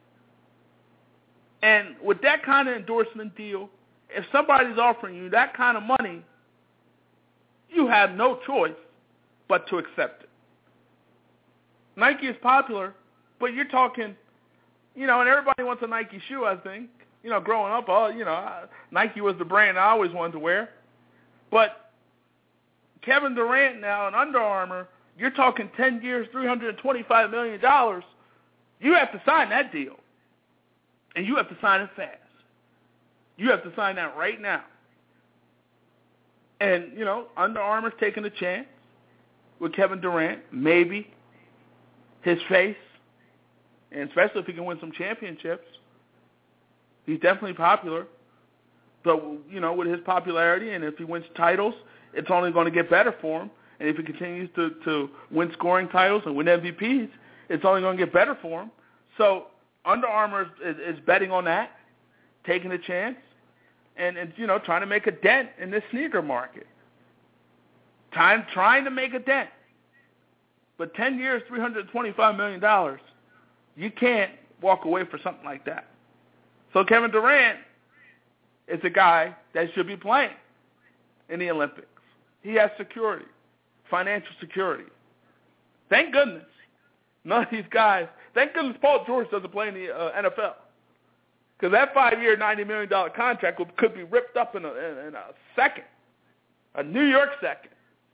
And with that kind of endorsement deal, if somebody's offering you that kind of money, you have no choice but to accept it. Nike is popular, but you're talking, and everybody wants a Nike shoe, I think. Growing up, Nike was the brand I always wanted to wear. But Kevin Durant now and Under Armour, you're talking 10 years, $325 million. You have to sign that deal. And you have to sign it fast. You have to sign that right now. And, Under Armour's taking a chance with Kevin Durant, maybe his face, and especially if he can win some championships. He's definitely popular. But, with his popularity, and if he wins titles, it's only going to get better for him. And if he continues to win scoring titles and win MVPs, it's only going to get better for him. So Under Armour is betting on that, taking a chance, and trying to make a dent in this sneaker market. Trying to make a dent. But 10 years, $325 million, you can't walk away for something like that. So Kevin Durant is a guy that should be playing in the Olympics. He has security, financial security. Thank goodness. None of these guys, thank goodness Paul George doesn't play in the NFL. Because that 5-year, $90 million contract could be ripped up in a second, a New York second.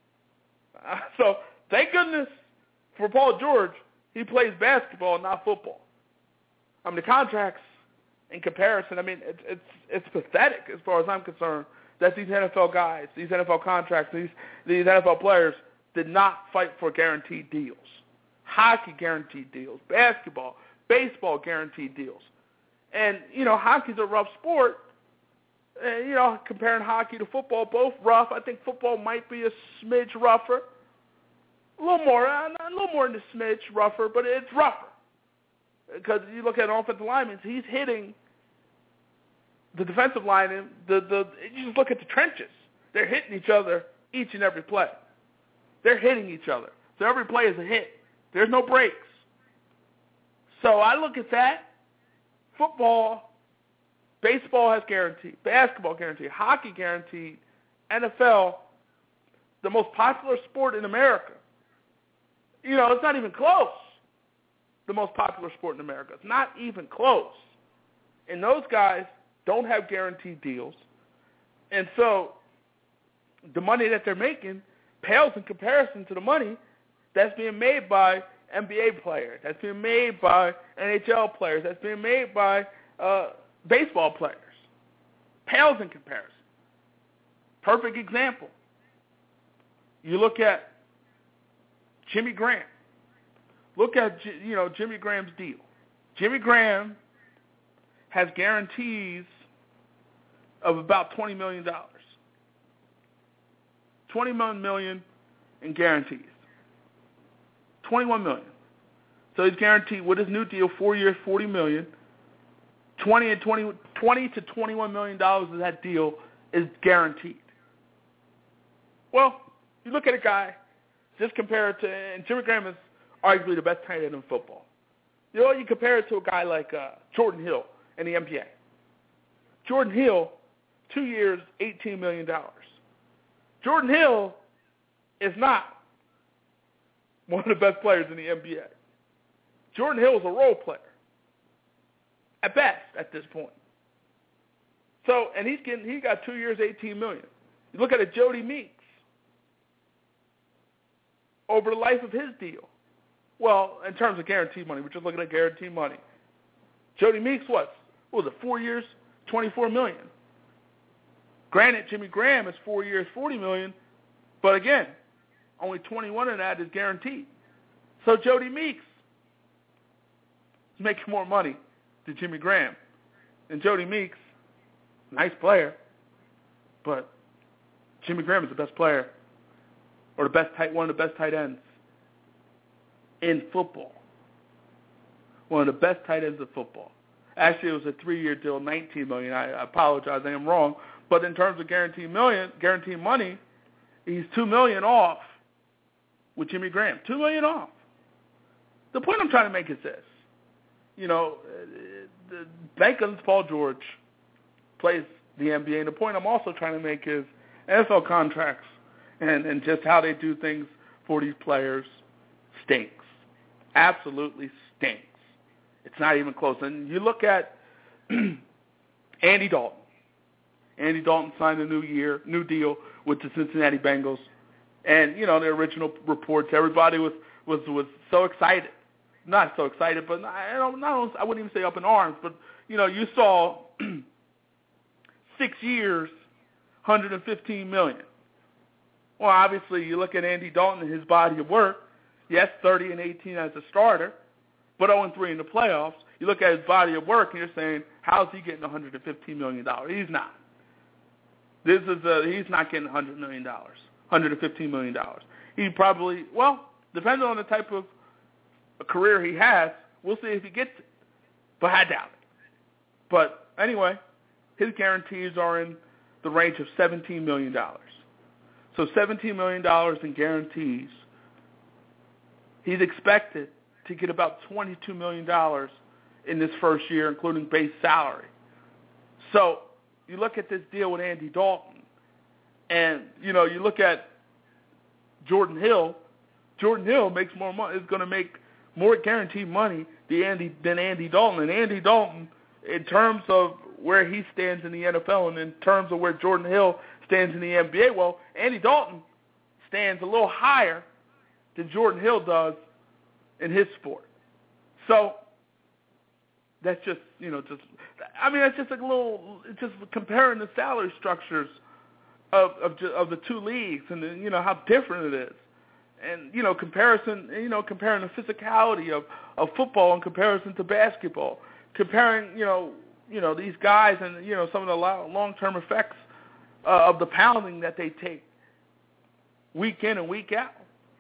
So thank goodness for Paul George, he plays basketball, not football. The contracts, in comparison, it's pathetic as far as I'm concerned that these NFL guys, these NFL contracts, these NFL players did not fight for guaranteed deals. Hockey guaranteed deals, basketball, baseball guaranteed deals. And, hockey's a rough sport. Comparing hockey to football, both rough. I think football might be a smidge rougher. A little more than a smidge rougher, but it's rougher. Because you look at offensive linemen, he's hitting the defensive lineman. You just look at the trenches. They're hitting each other each and every play. They're hitting each other. So every play is a hit. There's no breaks. So I look at that. Football, baseball has guaranteed. Basketball guaranteed. Hockey guaranteed. NFL, the most popular sport in America. It's not even close. The most popular sport in America. It's not even close. And those guys don't have guaranteed deals. And so the money that they're making pales in comparison to the money that's being made by NBA players, that's being made by NHL players, that's being made by baseball players. Pales in comparison. Perfect example. You look at Jimmy Graham. Look at, Jimmy Graham's deal. Jimmy Graham has guarantees of about $20 million. $21 million in guarantees. $21 million. So he's guaranteed with his new deal, 4 years, $40 million. $20 to $21 million of that deal is guaranteed. Well, you look at a guy, just compare it to, and Jimmy Graham is arguably the best tight end in football. You compare it to a guy like Jordan Hill in the NBA. Jordan Hill, 2 years, $18 million. Jordan Hill is not one of the best players in the NBA. Jordan Hill is a role player, at best, at this point. So, and he got 2 years, $18 million. You look at it, Jody Meeks, over the life of his deal. Well, in terms of guaranteed money, we're just looking at guaranteed money. Jody Meeks, what was it, 4 years, $24 million. Granted, Jimmy Graham is 4 years, $40 million, but again, only 21 of that is guaranteed. So Jody Meeks is making more money than Jimmy Graham. And Jody Meeks, nice player, but Jimmy Graham is the best player, or one of the best tight ends in football. One of the best tight ends of football. Actually, it was a 3-year deal, $19 million. I apologize, I am wrong. But in terms of guaranteed money, he's $2 million off with Jimmy Graham. $2 million off. The point I'm trying to make is this. You know, the Bacon's Paul George plays the NBA, and the point I'm also trying to make is NFL contracts and just how they do things for these players stinks. Absolutely stinks. It's not even close. And you look at Andy Dalton. Andy Dalton signed a new deal with the Cincinnati Bengals. And, you know, the original reports, everybody was so excited. Not so excited, but I wouldn't even say up in arms. But, you know, you saw 6 years, $115 million. Well, obviously, you look at Andy Dalton and his body of work. Yes, 30-18 as a starter, but 0-3 in the playoffs. You look at his body of work, and you're saying, how's he getting $115 million? He's not. He's not getting $100 million, $115 million. He probably, well, depending on the type of career he has, we'll see if he gets it. But I doubt it. But anyway, his guarantees are in the range of $17 million. So $17 million in guarantees. He's expected to get about $22 million in this first year, including base salary. So you look at this deal with Andy Dalton, and, you know, you look at Jordan Hill. Jordan Hill makes more money, is going to make more guaranteed money than Andy Dalton. And Andy Dalton, in terms of where he stands in the NFL and in terms of where Jordan Hill stands in the NBA, well, Andy Dalton stands a little higher than Jordan Hill does in his sport. So that's just, you know, that's just a little, just comparing the salary structures of the two leagues and, you know, how different it is. And, you know, comparing the physicality of football in comparison to basketball, comparing, you know, these guys and, you know, some of the long-term effects of the pounding that they take week in and week out.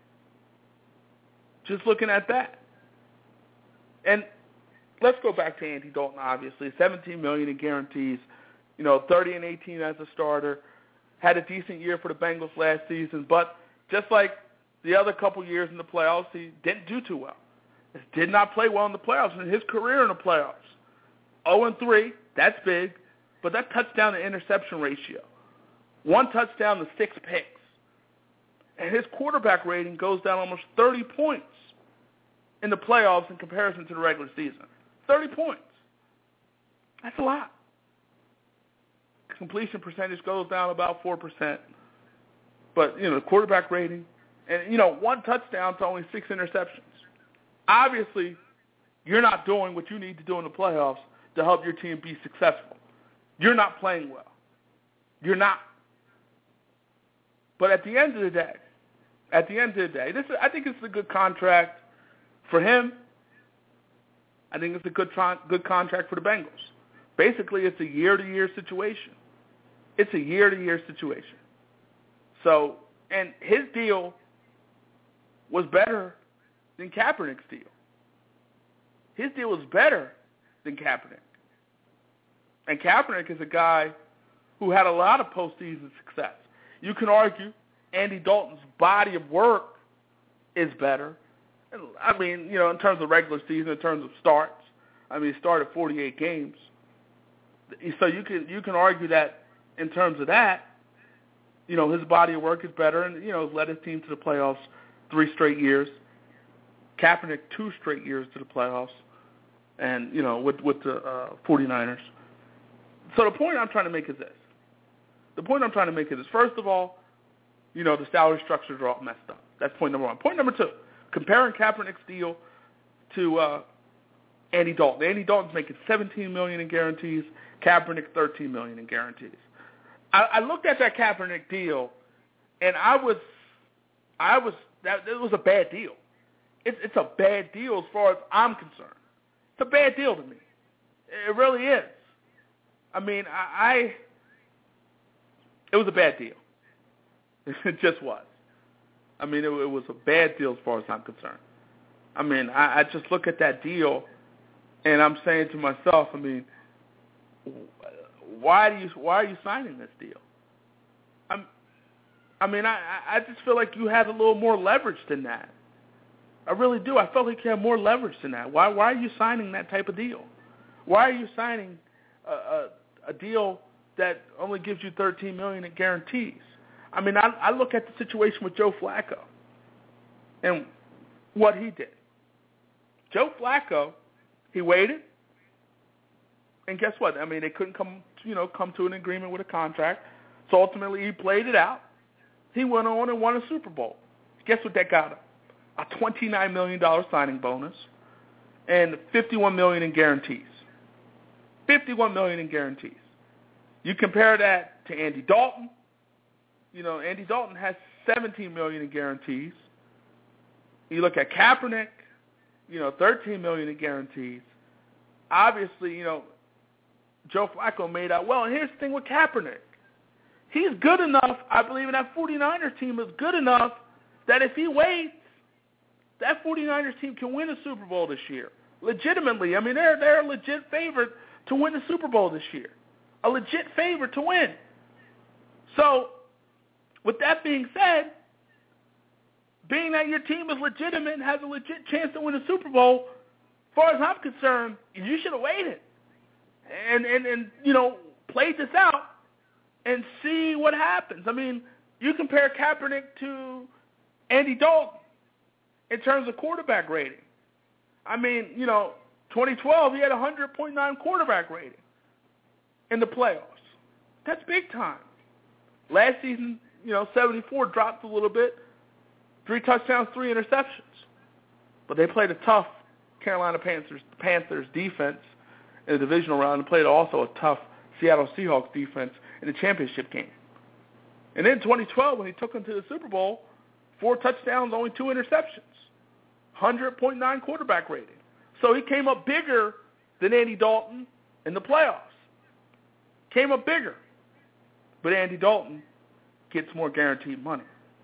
Just looking at that. And let's go back to Andy Dalton, obviously. $17 million in guarantees, you know, 30-18 as a starter. Had a decent year for the Bengals last season, but just like the other couple years in the playoffs, he didn't do too well. He did not play well in the playoffs in his career in the playoffs. 0-3, that's big, but that touchdown to interception ratio. 1 touchdown to 6 picks. And his quarterback rating goes down almost 30 points in the playoffs in comparison to the regular season. 30 points. That's a lot. Completion percentage goes down about 4%. But, you know, the quarterback rating, and, you know, 1 touchdown to only 6 interceptions. Obviously, you're not doing what you need to do in the playoffs to help your team be successful. You're not playing well. You're not. But at the end of the day, I think it's a good contract for him. I think it's a good contract for the Bengals. Basically, it's a year-to-year situation. It's a year-to-year situation. So, and his deal was better than Kaepernick's deal. His deal was better than Kaepernick. And Kaepernick is a guy who had a lot of postseason success. You can argue Andy Dalton's body of work is better. I mean, you know, in terms of regular season, in terms of starts. I mean, he started 48 games. So you can argue that in terms of that, you know, his body of work is better, and you know, led his team to the playoffs 3 straight years. Kaepernick 2 straight years to the playoffs, and you know, with the 49ers. So the point I'm trying to make is this. First of all, you know, the salary structures are all messed up. That's point number 1. Point number 2, comparing Kaepernick's deal to Andy Dalton. Andy Dalton's making $17 million in guarantees. Kaepernick $13 million in guarantees. I looked at that Kaepernick deal, and it was a bad deal. It's a bad deal as far as I'm concerned. It's a bad deal to me. It really is. I mean, it was a bad deal. It just was. I mean, it was a bad deal as far as I'm concerned. I mean, I just look at that deal, and I'm saying to myself, I mean, why are you signing this deal? I just feel like you had a little more leverage than that. I really do. I felt like you had more leverage than that. Why are you signing that type of deal? Why are you signing a deal that only gives you $13 million in guarantees? I mean, I look at the situation with Joe Flacco and what he did. Joe Flacco, he waited, and guess what? I mean, they couldn't come to an agreement with a contract, so ultimately he played it out. He went on and won a Super Bowl. Guess what that got him? A $29 million signing bonus and $51 million in guarantees. $51 million in guarantees. You compare that to Andy Dalton. You know, Andy Dalton has $17 million in guarantees. You look at Kaepernick, you know, $13 million in guarantees. Obviously, you know, Joe Flacco made out well. And here's the thing with Kaepernick. He's good enough, I believe, and that 49ers team is good enough that if he waits, that 49ers team can win a Super Bowl this year. Legitimately. I mean, they're a legit favorite to win the Super Bowl this year. A legit favorite to win. So, with that being said, being that your team is legitimate and has a legit chance to win a Super Bowl, as far as I'm concerned, you should have waited and you know, played this out and see what happens. I mean, you compare Kaepernick to Andy Dalton in terms of quarterback rating. I mean, you know, 2012, he had a 100.9 quarterback rating in the playoffs. That's big time. Last season, you know, 74 dropped a little bit. 3 touchdowns, 3 interceptions. But they played a tough Carolina Panthers defense in the divisional round and played also a tough Seattle Seahawks defense in the championship game. And then 2012, when he took them to the Super Bowl, 4 touchdowns, only 2 interceptions. 100.9 quarterback rating. So he came up bigger than Andy Dalton in the playoffs. Came up bigger. But Andy Dalton gets more guaranteed money.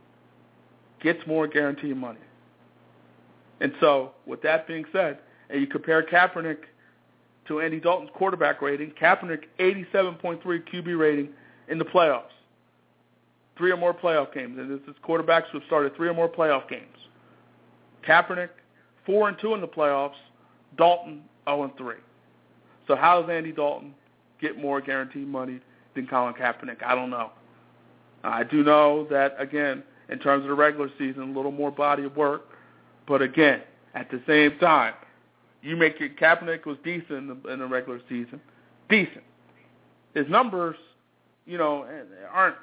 And so, with that being said, and you compare Kaepernick to Andy Dalton's quarterback rating, Kaepernick 87.3 QB rating in the playoffs. 3 or more playoff games. And this is quarterbacks who have started 3 or more playoff games. Kaepernick, 4-2 in the playoffs. Dalton, 0-3. So how does Andy Dalton get more guaranteed money than Colin Kaepernick? I don't know. I do know that, again, in terms of the regular season, a little more body of work. But, again, at the same time, you make it, Kaepernick was decent in the regular season. Decent. His numbers, you know, aren't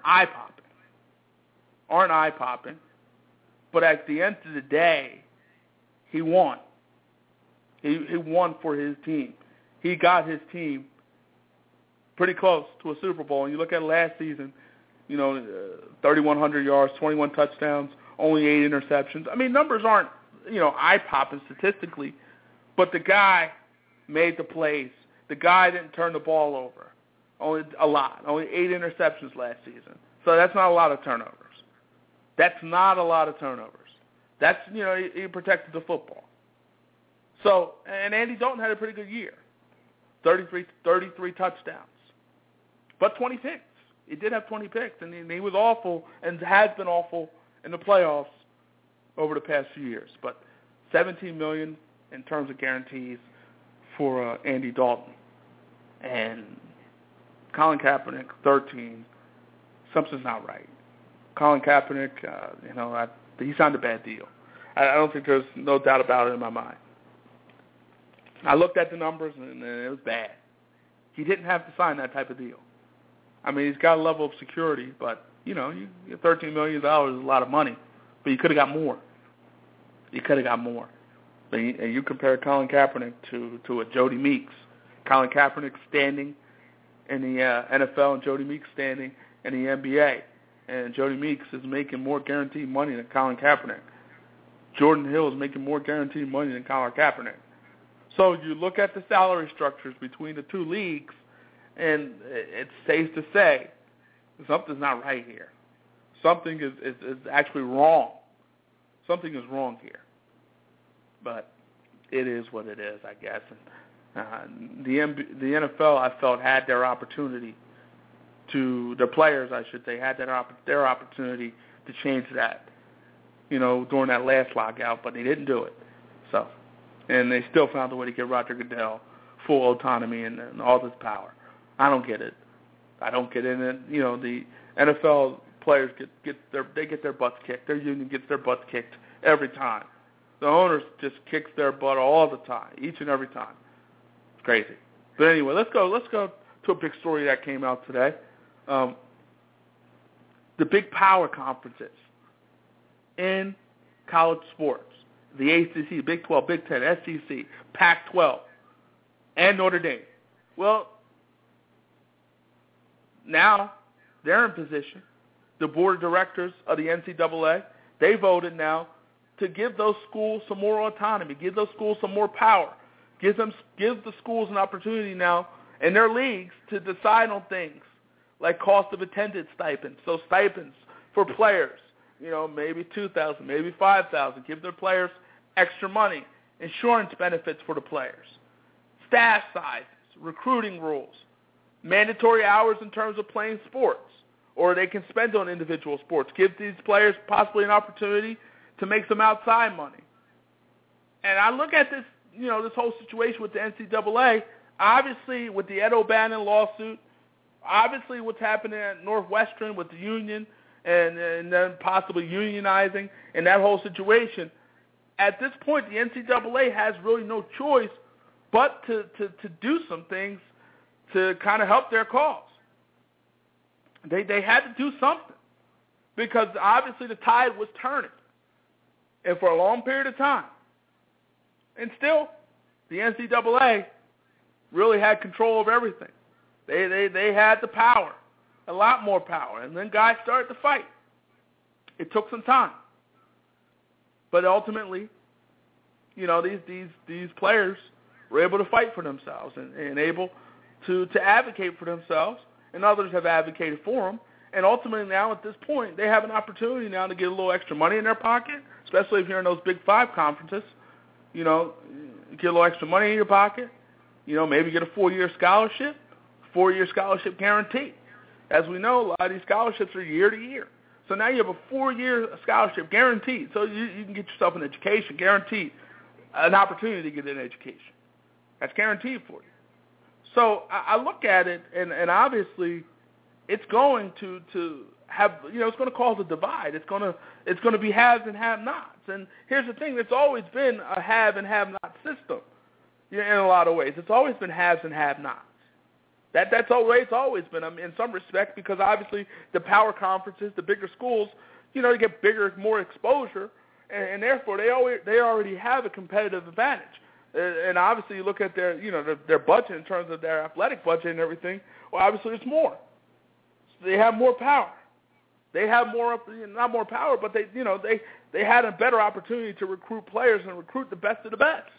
eye-popping. But at the end of the day, he won. He won for his team. He got his team pretty close to a Super Bowl. And you look at last season, you know, 3,100 yards, 21 touchdowns, only 8 interceptions. I mean, numbers aren't, you know, eye-popping statistically, but the guy made the plays. The guy didn't turn the ball over. Only 8 interceptions last season. So that's not a lot of turnovers. That's, you know, he protected the football. So, and Andy Dalton had a pretty good year. 33 touchdowns. But 20 picks. He did have 20 picks, and he was awful and has been awful in the playoffs over the past few years. But $17 million in terms of guarantees for Andy Dalton. And Colin Kaepernick, 13, something's not right. Colin Kaepernick, he signed a bad deal. I don't think there's no doubt about it in my mind. I looked at the numbers, and it was bad. He didn't have to sign that type of deal. I mean, he's got a level of security, but, $13 million is a lot of money. But you could have got more. And you compare Colin Kaepernick to a Jody Meeks. Colin Kaepernick standing in the NFL and Jody Meeks standing in the NBA. And Jody Meeks is making more guaranteed money than Colin Kaepernick. Jordan Hill is making more guaranteed money than Colin Kaepernick. So you look at the salary structures between the two leagues, and it's safe to say something's not right here. Something is actually wrong. Something is wrong here. But it is what it is, I guess. And the NFL, I felt, had their opportunity the players, I should say, had their opportunity to change that, during that last lockout, but they didn't do it. So, and they still found a way to give Roger Goodell full autonomy and all this power. I don't get it. And, the NFL players get their butts kicked. Their union gets their butts kicked every time. The owners just kicks their butt all the time, each and every time. It's crazy. But anyway, let's go to a big story that came out today. The big power conferences in college sports, the ACC, Big 12, Big 10, SEC, Pac-12, and Notre Dame. Well, now they're in position. The board of directors of the NCAA, they voted now to give those schools some more autonomy, give those schools some more power, give the schools an opportunity now in their leagues to decide on things like cost of attendance stipends. So stipends for players, maybe $2,000, maybe $5,000. Give their players extra money, insurance benefits for the players, staff sizes, recruiting rules, mandatory hours in terms of playing sports, or they can spend on individual sports. Give these players possibly an opportunity to make some outside money. And I look at this, this whole situation with the NCAA, obviously with the Ed O'Bannon lawsuit, obviously what's happening at Northwestern with the union and then possibly unionizing and that whole situation. At this point, the NCAA has really no choice but to do some things to kind of help their cause. They had to do something because obviously the tide was turning, and for a long period of time. And still, the NCAA really had control of everything. They had the power, a lot more power, and then guys started to fight. It took some time, but ultimately, these players were able to fight for themselves and able to advocate for themselves, and others have advocated for them. And ultimately now at this point, they have an opportunity now to get a little extra money in their pocket, especially if you're in those Big 5 conferences. Get a little extra money in your pocket, maybe get a 4-year scholarship, 4-year scholarship guarantee. As we know, a lot of these scholarships are year to year. So now you have a 4-year scholarship guaranteed. So you can get yourself an education, guaranteed, an opportunity to get an education. That's guaranteed for you. So I look at it, and obviously it's going to have, it's going to cause a divide. It's going to be haves and have-nots. And here's the thing, it's always been a have and have-not system in a lot of ways. It's always been haves and have-nots. That's always been, in some respect, because obviously the power conferences, the bigger schools, they get bigger, more exposure, and therefore they already have a competitive advantage. And obviously you look at their budget in terms of their athletic budget and everything, well, obviously it's more. They have more power. They have not more power, but they had a better opportunity to recruit players and recruit the best of the best,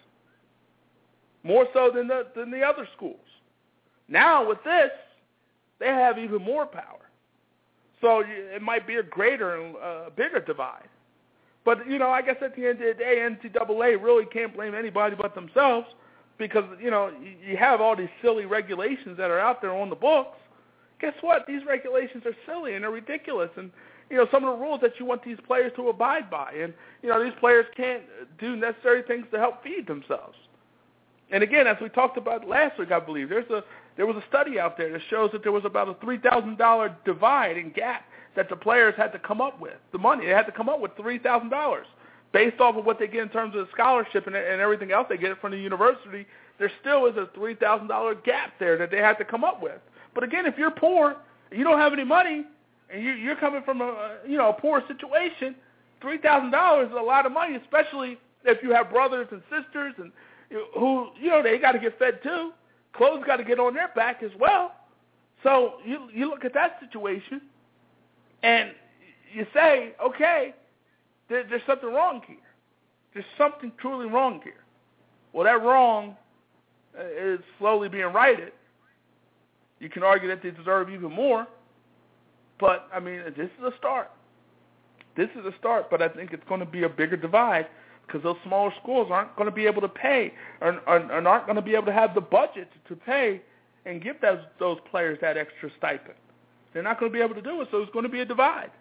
more so than the other schools. Now with this, they have even more power. So it might be a greater and bigger divide. But, I guess at the end of the day, NCAA really can't blame anybody but themselves because, you have all these silly regulations that are out there on the books. Guess what? These regulations are silly and they're ridiculous. And, some of the rules that you want these players to abide by. And, these players can't do necessary things to help feed themselves. And again, as we talked about last week, I believe, there's there was a study out there that shows that there was about a $3,000 divide and gap that the players had to come up with. The money, they had to come up with $3,000 based off of what they get in terms of scholarship and everything else they get from the university. There still is a $3,000 gap there that they had to come up with. But again, if you're poor, you don't have any money, and you're coming from a poor situation, $3,000 is a lot of money, especially if you have brothers and sisters and who they got to get fed too. Clothes got to get on their back as well. So you look at that situation, and you say, okay, there's something wrong here. There's something truly wrong here. Well, that wrong is slowly being righted. You can argue that they deserve even more, but, I mean, this is a start. This is a start, but I think it's going to be a bigger divide because those smaller schools aren't going to be able to pay and aren't going to be able to have the budget to pay and give those players that extra stipend. They're not going to be able to do it, so it's going to be a divide.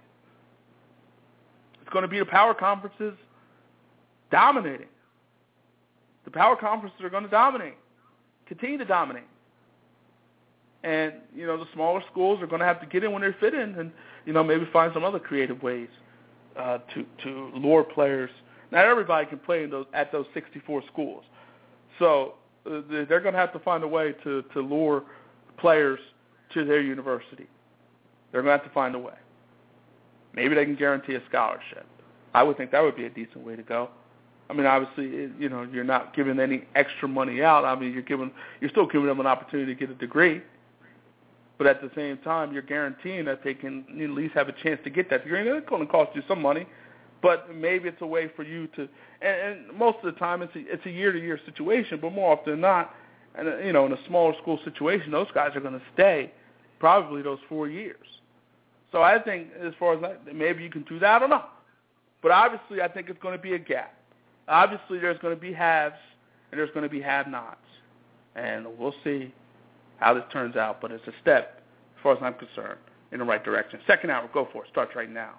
It's going to be the power conferences dominating. The power conferences are going to dominate, continue to dominate. And, the smaller schools are going to have to get in when they fit in and, maybe find some other creative ways to lure players. Not everybody can play at those 64 schools. So they're going to have to find a way to lure players to their university. They're going to have to find a way. Maybe they can guarantee a scholarship. I would think that would be a decent way to go. I mean, obviously, you're not giving any extra money out. I mean, you're still giving them an opportunity to get a degree. But at the same time, you're guaranteeing that they can at least have a chance to get that degree. And it's going to cost you some money, but maybe it's a way for you to. And most of the time, it's a year-to-year situation. But more often than not, and in a smaller school situation, those guys are going to stay probably those 4 years. So I think as far as that, maybe you can do that. I don't know. But obviously, I think it's going to be a gap. Obviously, there's going to be haves and there's going to be have-nots, and we'll see how this turns out, but it's a step, as far as I'm concerned, in the right direction. Second hour, go for it. Starts right now.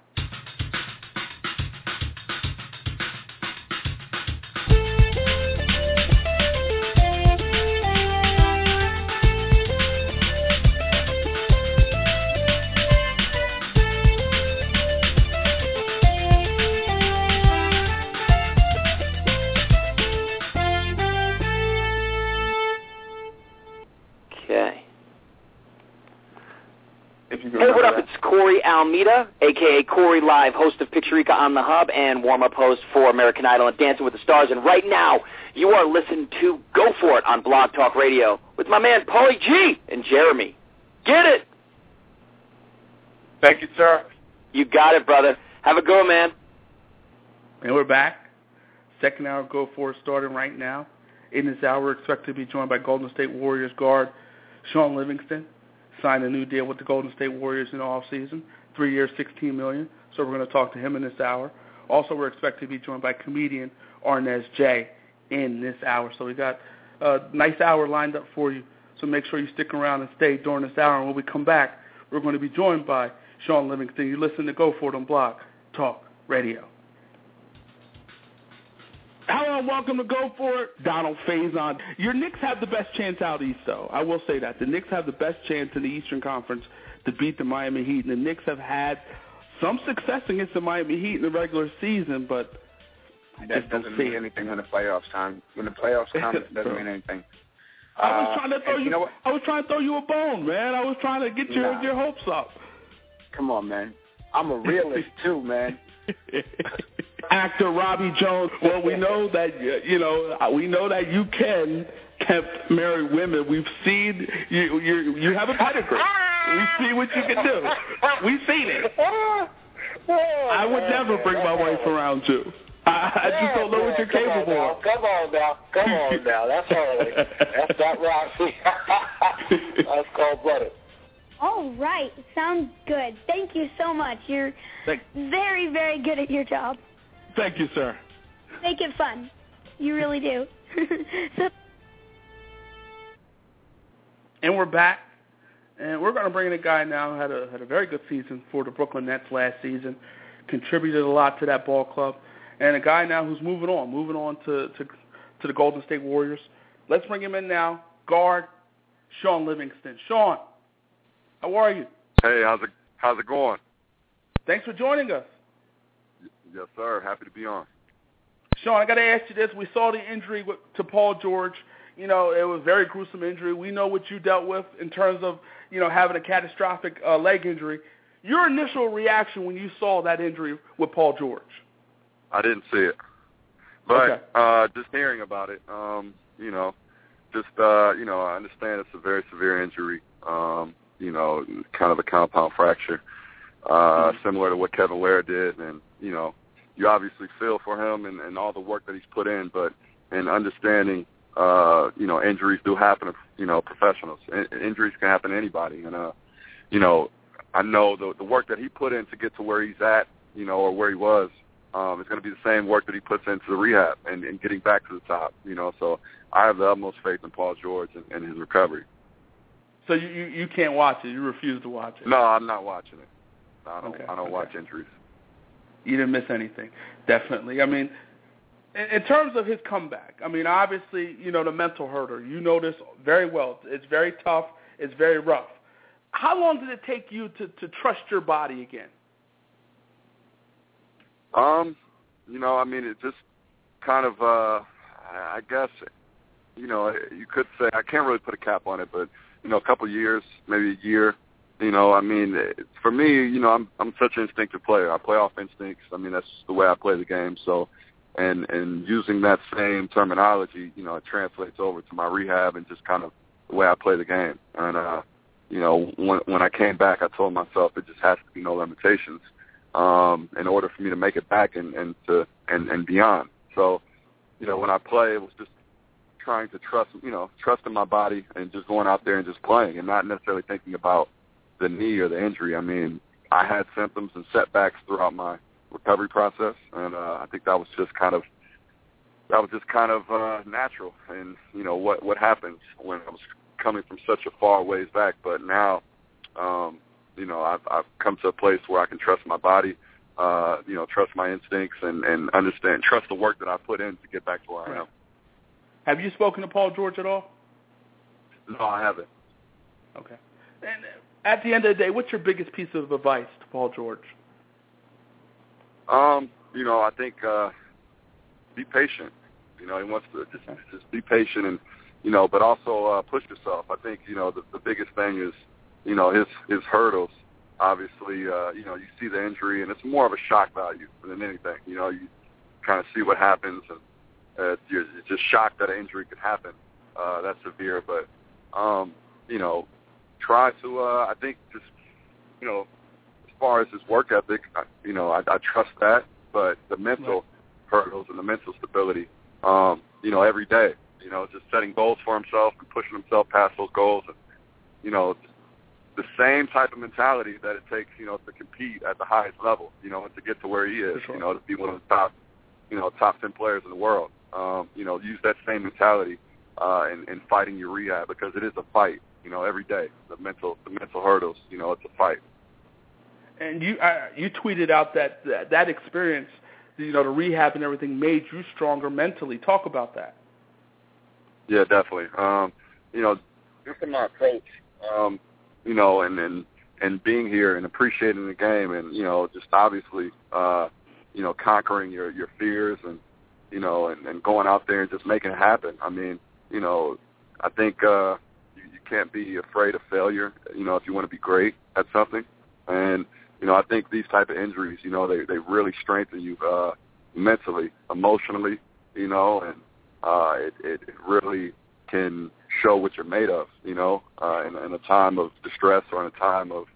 Hey, what up? It's Corey Almeida, a.k.a. Corey Live, host of Picturica on the Hub and warm-up host for American Idol and Dancing with the Stars. And right now, you are listening to Go For It on Blog Talk Radio with my man Paulie G and Jeremy. Get it!
Thank you, sir.
You got it, brother. Have a good one, man.
And we're back. Second hour Go For It starting right now. In this hour, we're expected to be joined by Golden State Warriors guard Shaun Livingston. Signed a new deal with the Golden State Warriors in the offseason, 3 years, $16 million. So we're going to talk to him in this hour. Also, we're expected to be joined by comedian Arnez J in this hour. So we got a nice hour lined up for you. So make sure you stick around and stay during this hour. And when we come back, we're going to be joined by Shaun Livingston. You listen to Go For It on Blog Talk Radio. Hello and welcome to Go For It. Donald Faison. Your Knicks have the best chance out east, though. I will say that. The Knicks have the best chance in the Eastern Conference to beat the Miami Heat. And the Knicks have had some success against the Miami Heat in the regular season, but
that doesn't mean anything when the playoffs time. When the playoffs come, it doesn't mean anything.
I was trying to throw you. I was trying to throw you a bone, man. I was trying to get your hopes up.
Come on, man. I'm a realist too, man.
Actor Robbie Jones. Well, we know that we know that you can marry women. We've seen you have a pedigree. We see what you can do. We've seen it. I would never bring my wife around you. I just don't know what you're capable of.
Come on now. That's early. That's not Roxy. That's cold-blooded.
All right. Sounds good. Thank you so much. You're very, very good at your job.
Thank you, sir.
Make it fun. You really do.
And we're back. And we're going to bring in a guy now who had a very good season for the Brooklyn Nets last season, contributed a lot to that ball club, and a guy now who's moving on to the Golden State Warriors. Let's bring him in now. Guard Shaun Livingston. Shaun, how are you?
Hey, how's it going?
Thanks for joining us.
Yes, sir. Happy to be on.
Shaun, I got to ask you this. We saw the injury to Paul George. You know, it was a very gruesome injury. We know what you dealt with in terms of, you know, having a catastrophic leg injury. Your initial reaction when you saw that injury with Paul George?
I didn't see it. But
okay.
Just hearing about it, you know, I understand it's a very severe injury, you know, kind of a compound fracture, similar to what Kevin Ware did. And, you know, you obviously feel for him and all the work that he's put in, but in understanding, you know, injuries do happen to, you know, professionals. Injuries can happen to anybody. And, you know, I know the work that he put in to get to where he's at, you know, or where he was, is going to be the same work that he puts into the rehab and getting back to the top, you know. So I have the utmost faith in Paul George and his recovery.
So you can't watch it? You refuse to watch it?
No, I'm not watching it. I don't watch injuries.
You didn't miss anything, definitely. I mean, in terms of his comeback, I mean, obviously, you know, the mental hurdle, you know this very well. It's very tough. It's very rough. How long did it take you to trust your body again?
You know, I mean, it just kind of, I guess, you know, you could say, I can't really put a cap on it, but, you know, a couple of years, maybe a year. You know, I mean, for me, you know, I'm such an instinctive player. I play off instincts. I mean, that's the way I play the game. So, and using that same terminology, you know, it translates over to my rehab and just kind of the way I play the game. And, you know, when I came back, I told myself it just has to be no limitations in order for me to make it back and beyond. So, you know, when I play, it was just trying to trust in my body and just going out there and just playing and not necessarily thinking about the knee or the injury. I mean, I had symptoms and setbacks throughout my recovery process, and I think that was just kind of natural. And you know what happens when I was coming from such a far ways back, but now, you know, I've come to a place where I can trust my body, you know, trust my instincts, and understand, trust the work that I put in to get back to where I am.
Have you spoken to Paul George at all?
No, I haven't.
Okay. And at the end of the day, what's your biggest piece of advice to Paul George?
You know, I think be patient. You know, he wants to just be patient and, you know, but also push yourself. I think, you know, the biggest thing is, you know, his hurdles. Obviously, you know, you see the injury, and it's more of a shock value than anything. You know, you kind of see what happens, and you're just shocked that an injury could happen. That's severe, but, you know, try to, I think, just, you know, as far as his work ethic, you know, I trust that, but the mental hurdles and the mental stability, you know, every day, you know, just setting goals for himself and pushing himself past those goals, and, you know, the same type of mentality that it takes, you know, to compete at the highest level, you know, and to get to where he is, you know, to be one of the top, you know, top 10 players in the world. You know, use that same mentality in fighting your rehab, because it is a fight, you know, every day. The mental hurdles, you know, it's a fight.
And you tweeted out that experience, you know, the rehab and everything made you stronger mentally. Talk about that.
Yeah, definitely. You know, just in my approach, you know, and being here and appreciating the game, and, you know, just obviously, you know, conquering your fears, and, you know, and going out there and just making it happen. I mean, you know, I think you can't be afraid of failure, you know, if you want to be great at something. And, you know, I think these type of injuries, you know, they really strengthen you mentally, emotionally, you know, and it really can show what you're made of, you know, in a time of distress or in a time of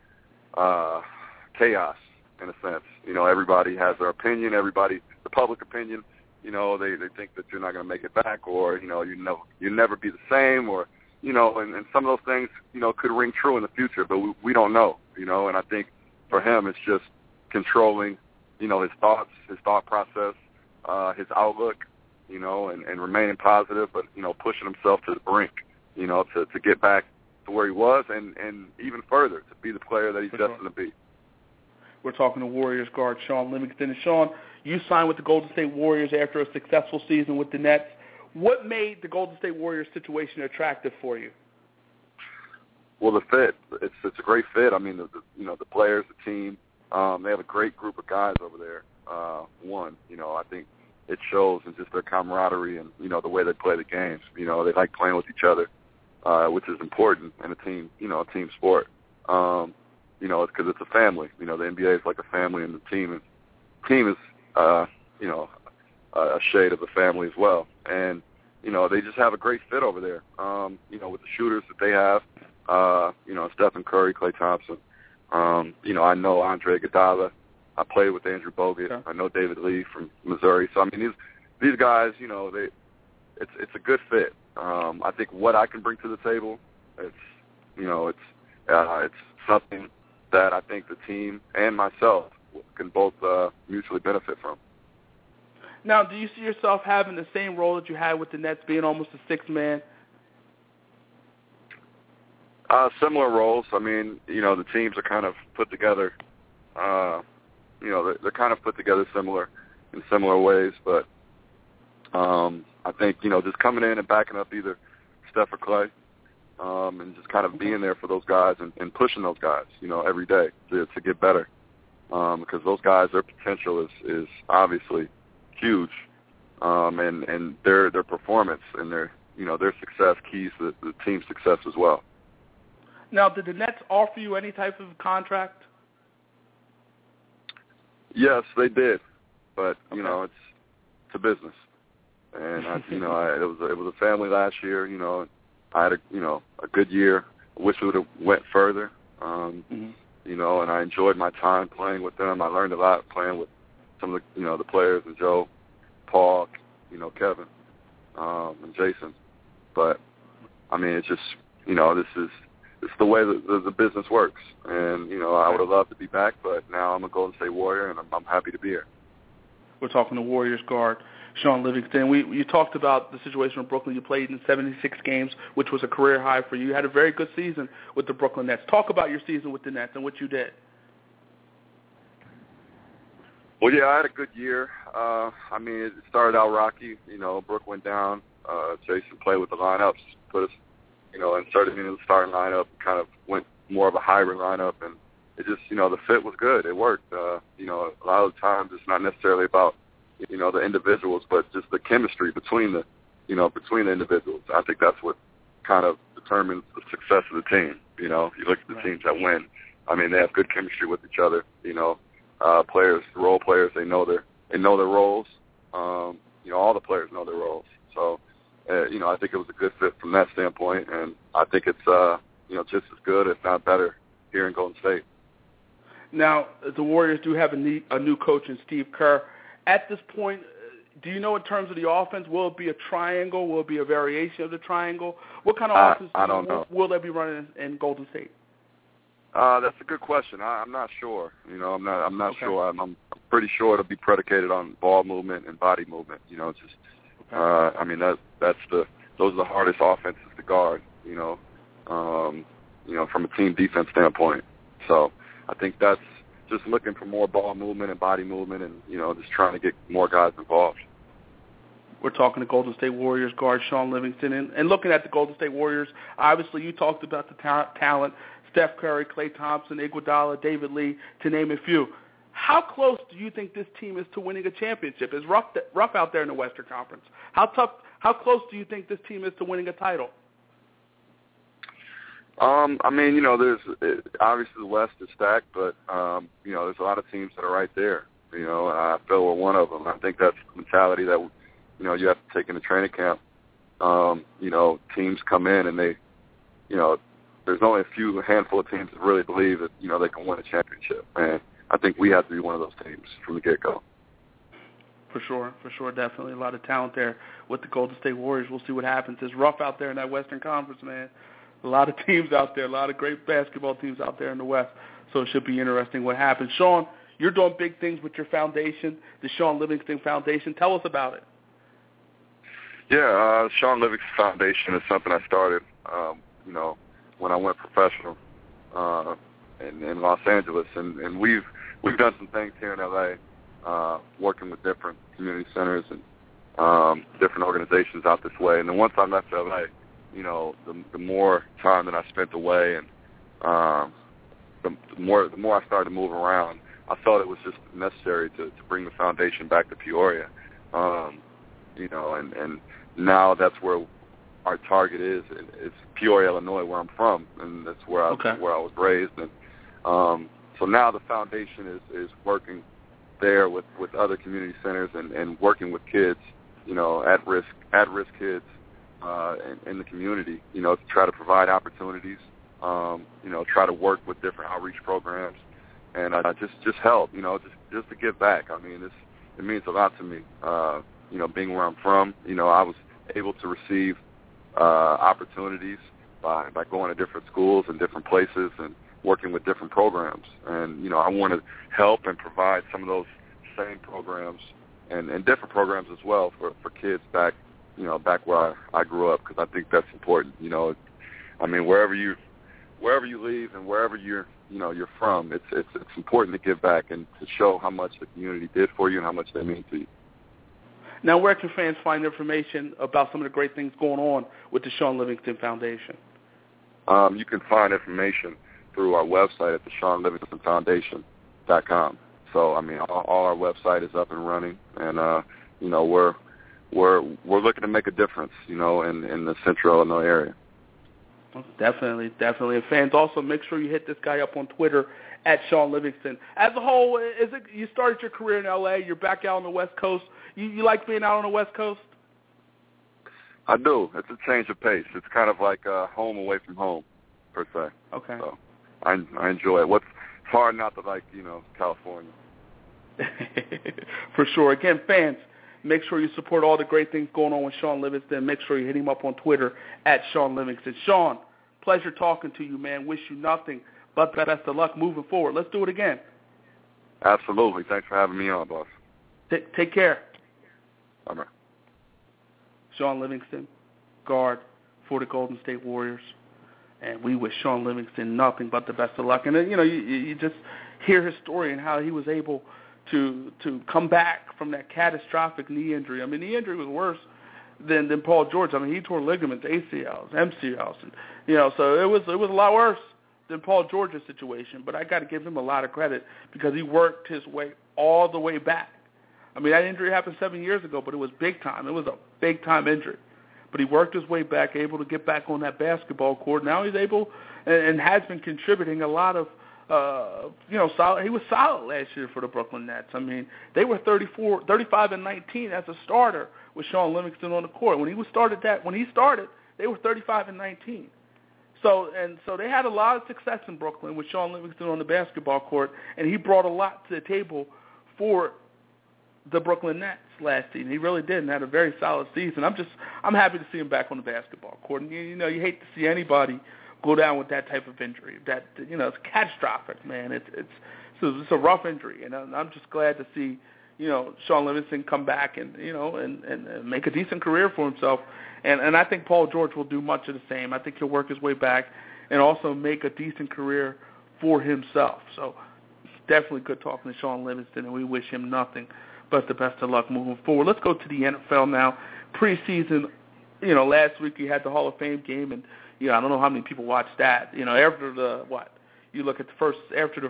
chaos, in a sense. You know, everybody has their opinion. The public opinion, you know, they think that you're not going to make it back, or, you know, you'll never be the same, or, you know, and some of those things, you know, could ring true in the future, but we don't know, you know. And I think for him, it's just controlling, you know, his thoughts, his thought process, his outlook, you know, and remaining positive, but, you know, pushing himself to the brink, you know, to get back to where he was, and even further, to be the player that he's destined to be.
We're talking to Warriors guard Shaun Livingston. And Shaun, you signed with the Golden State Warriors after a successful season with the Nets. What made the Golden State Warriors situation attractive for you?
Well, the fit, it's a great fit. I mean, the players, the team, they have a great group of guys over there. I think it shows in just their camaraderie and, the way they play the games. They like playing with each other, which is important in a team, a team sport. Because it's a family. The NBA is like a family, and the team is, a shade of the family as well. And, they just have a great fit over there. With the shooters that they have, Stephen Curry, Klay Thompson. I know Andre Iguodala. I played with Andrew Bogut. Okay. I know David Lee from Missouri. So, I mean, these guys, it's a good fit. I think what I can bring to the table, it's something that I think the team and myself can both mutually benefit from.
Now, do you see yourself having the same role that you had with the Nets, being almost a sixth man? Similar roles. I mean, the teams are kind of put together.
They're kind of put together in similar ways, but I think just coming in and backing up either Steph or Klay, and just kind of being there for those guys and pushing those guys, every day to get better, because those guys, their potential is obviously huge, and their performance and their success keys to the team's success as well.
Now, did the Nets offer you any type of contract?
Yes, they did, but it's a business, and it was a family last year. I had a good year. I wish we would have went further. And I enjoyed my time playing with them. I learned a lot playing with some of the players, and Joe, Paul, Kevin, and Jason. But I mean, it's just it's the way the business works. And, I would have loved to be back, but now I'm a Golden State Warrior, and I'm happy to be here.
We're talking to Warriors guard Shaun Livingston. You talked about the situation in Brooklyn. You played in 76 games, which was a career high for you. You had a very good season with the Brooklyn Nets. Talk about your season with the Nets and what you did.
Well, yeah, I had a good year. It started out rocky. Brooke went down. Jason played with the lineups, put us inserted me in the starting lineup, kind of went more of a hybrid lineup, and it just, the fit was good. It worked. A lot of the times it's not necessarily about, the individuals, but just the chemistry between the individuals. I think that's what kind of determines the success of the team. If you look at the teams that win, they have good chemistry with each other. Players, role players, they know their roles. All the players know their roles. So, I think it was a good fit from that standpoint, and I think it's, just as good, if not better, here in Golden State.
Now, the Warriors do have a new coach in Steve Kerr. At this point, do you know in terms of the offense, will it be a triangle? Will it be a variation of the triangle? What kind of offense will they be running in Golden State?
That's a good question. I'm not sure. I'm not okay. Sure. I'm pretty sure it'll be predicated on ball movement and body movement. It's just. Okay. Those are the hardest offenses to guard, from a team defense standpoint. So I think that's just looking for more ball movement and body movement and, just trying to get more guys involved.
We're talking to Golden State Warriors guard Shaun Livingston. And looking at the Golden State Warriors, obviously you talked about the talent, Steph Curry, Klay Thompson, Iguodala, David Lee, to name a few. How close do you think this team is to winning a championship? It's rough out there in the Western Conference. How close do you think this team is to winning a title?
There's obviously the West is stacked, but there's a lot of teams that are right there. I feel we're one of them. I think that's the mentality that you have to take into training camp. Teams come in and they, there's only a handful of teams that really believe that they can win a championship, and I think we have to be one of those teams from the get-go.
For sure, definitely a lot of talent there with the Golden State Warriors. We'll see what happens. It's rough out there in that Western Conference, man. A lot of teams out there, a lot of great basketball teams out there in the West. So it should be interesting what happens. Shaun, you're doing big things with your foundation, the Shaun Livingston Foundation. Tell us about it.
Yeah, Shaun Livingston Foundation is something I started, when I went professional in Los Angeles, and we've done some things here in LA, working with different community centers and different organizations out this way. And then once I left LA, you know, the more time that I spent away and the more I started to move around, I felt it was just necessary to bring the foundation back to Peoria. You know, and now that's where our target is. It's Peoria, Illinois, where I'm from, and that's where I was raised. And so now the foundation is working there with other community centers and working with kids, you know, at risk kids in the community, you know, to try to provide opportunities, you know, try to work with different outreach programs, and just help, you know, just to give back. I mean, it means a lot to me. You know, being where I'm from, you know, I was able to receive opportunities by going to different schools and different places and working with different programs. And, you know, I want to help and provide some of those same programs and different programs as well for kids back where I grew up, because I think that's important. You know, I mean, wherever you leave and wherever you're from, it's important to give back and to show how much the community did for you and how much they mean to you.
Now, where can fans find information about some of the great things going on with the Shaun Livingston Foundation?
You can find information through our website at the ShaunLivingstonFoundation.com. So, I mean, all our website is up and running, and you know, we're looking to make a difference, you know, in the Central Illinois area.
Definitely. And fans, also make sure you hit this guy up on Twitter at Shaun Livingston. As a whole, you started your career in L.A., you're back out on the West Coast. You like being out on the West Coast?
I do. It's a change of pace. It's kind of like home away from home, per se.
Okay.
So I enjoy it. It's hard not to like, you know, California.
For sure. Again, fans, make sure you support all the great things going on with Shaun Livingston. Make sure you hit him up on Twitter at Shaun Livingston. Shaun, pleasure talking to you, man. Wish you nothing but the best of luck moving forward. Let's do it again.
Absolutely. Thanks for having me on, boss.
Take care.
All right.
Shaun Livingston, guard for the Golden State Warriors. And we wish Shaun Livingston nothing but the best of luck. And, you know, you just hear his story and how he was able to come back from that catastrophic knee injury. I mean, the injury was worse than Paul George. I mean, he tore ligaments, ACLs, MCLs, and, you know, so it was a lot worse than Paul George's situation. But I got to give him a lot of credit because he worked his way all the way back. I mean, that injury happened 7 years ago, but it was big time. It was a big-time injury. But he worked his way back, able to get back on that basketball court. Now he's able and has been contributing a lot of, you know, solid. He was solid last year for the Brooklyn Nets. I mean, they were 35-19 as a starter with Shaun Livingston on the court. When he started, they were 35-19. So they had a lot of success in Brooklyn with Shaun Livingston on the basketball court, and he brought a lot to the table for the Brooklyn Nets last season. He really did and had a very solid season. I'm happy to see him back on the basketball court. And, you know, you hate to see anybody go down with that type of injury. That, you know, it's catastrophic, man. It's a rough injury, and I'm just glad to see, you know, Shaun Livingston come back and, you know, and make a decent career for himself. And I think Paul George will do much of the same. I think he'll work his way back and also make a decent career for himself. So it's definitely good talking to Shaun Livingston, and we wish him nothing but the best of luck moving forward. Let's go to the NFL now. Preseason, you know, last week you had the Hall of Fame game, and, you know, I don't know how many people watched that. You know, after you look at the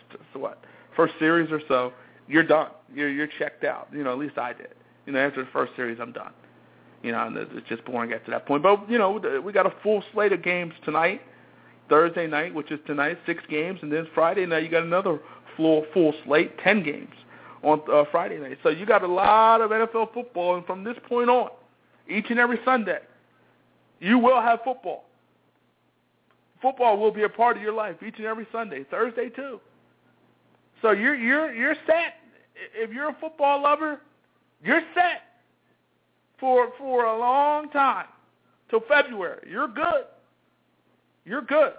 first series or so, you're done. You're checked out. You know, at least I did. You know, after the first series, I'm done. You know, and it's just boring at that point. But, you know, we got a full slate of games tonight, Thursday night, which is tonight, 6 games, and then Friday night you got another full slate, 10 games on Friday night. So you got a lot of NFL football, and from this point on, each and every Sunday, you will have football. Football will be a part of your life each and every Sunday, Thursday too. So you're set. If you're a football lover, you're set for a long time till February. You're good. You're good.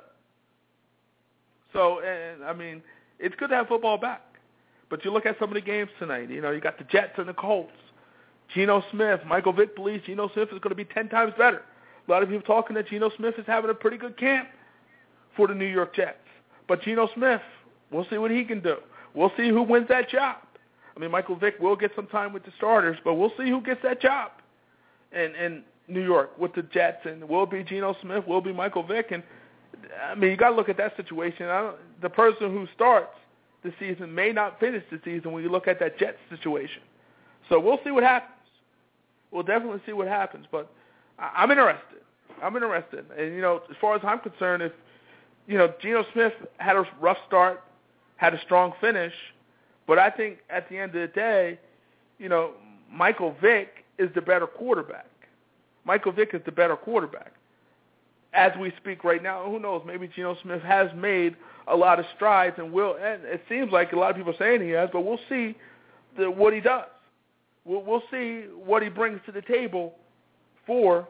So, and I mean, it's good to have football back. But you look at some of the games tonight. You know, you got the Jets and the Colts. Geno Smith, Michael Vick believes Geno Smith is going to be 10 times better. A lot of people talking that Geno Smith is having a pretty good camp for the New York Jets. But Geno Smith, we'll see what he can do. We'll see who wins that job. I mean, Michael Vick will get some time with the starters, but we'll see who gets that job. And New York with the Jets, and will it be Geno Smith? Will it be Michael Vick? And I mean, you got to look at that situation. The person who starts the season may not finish the season when you look at that Jets situation. So we'll see what happens. We'll definitely see what happens. But I'm interested. And, you know, as far as I'm concerned, if, you know, Geno Smith had a rough start, had a strong finish, but I think at the end of the day, you know, Michael Vick is the better quarterback. Michael Vick is the better quarterback. As we speak right now, who knows, maybe Geno Smith has made a lot of strides and it seems like a lot of people are saying he has, but we'll see what he does. We'll see what he brings to the table for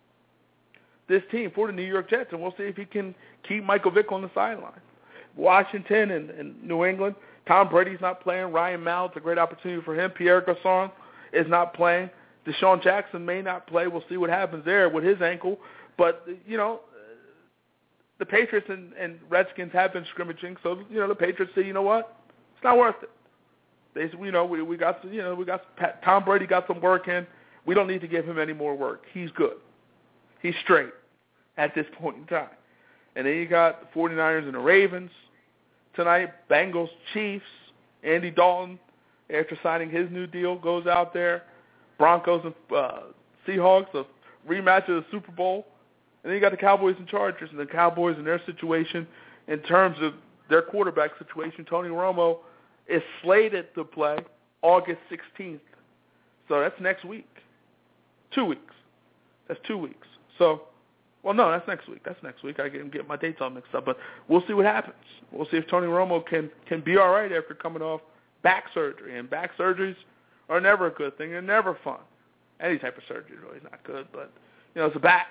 this team, for the New York Jets, and we'll see if he can keep Michael Vick on the sideline. Washington and New England, Tom Brady's not playing. Ryan Mallett's a great opportunity for him. Pierre Garçon is not playing. Deshaun Jackson may not play. We'll see what happens there with his ankle. But, you know, the Patriots and Redskins have been scrimmaging, so, you know, the Patriots say, you know what, it's not worth it. They said, you know, we got Tom Brady got some work in. We don't need to give him any more work. He's good. He's straight at this point in time. And then you got the 49ers and the Ravens tonight, Bengals, Chiefs, Andy Dalton, after signing his new deal, goes out there. Broncos and Seahawks, a rematch of the Super Bowl. And then you got the Cowboys and Chargers, and the Cowboys and their situation in terms of their quarterback situation. Tony Romo is slated to play August 16th. So that's next week. 2 weeks. That's 2 weeks. So, well, no, that's next week. I can get my dates all mixed up. But we'll see what happens. We'll see if Tony Romo can be all right after coming off back surgery. And back surgeries are never a good thing. They're never fun. Any type of surgery really is not good. But, you know, it's a back.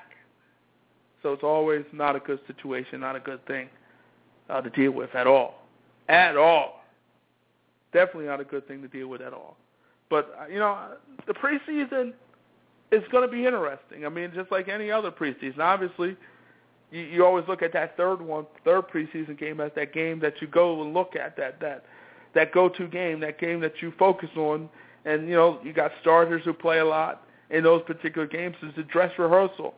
So it's always not a good situation, not a good thing to deal with at all. At all. Definitely not a good thing to deal with at all. But, you know, the preseason is going to be interesting. I mean, just like any other preseason. Obviously, you always look at that third preseason game as that game that you go and look at, that go-to game, that game that you focus on. And, you know, you got starters who play a lot in those particular games. It's a dress rehearsal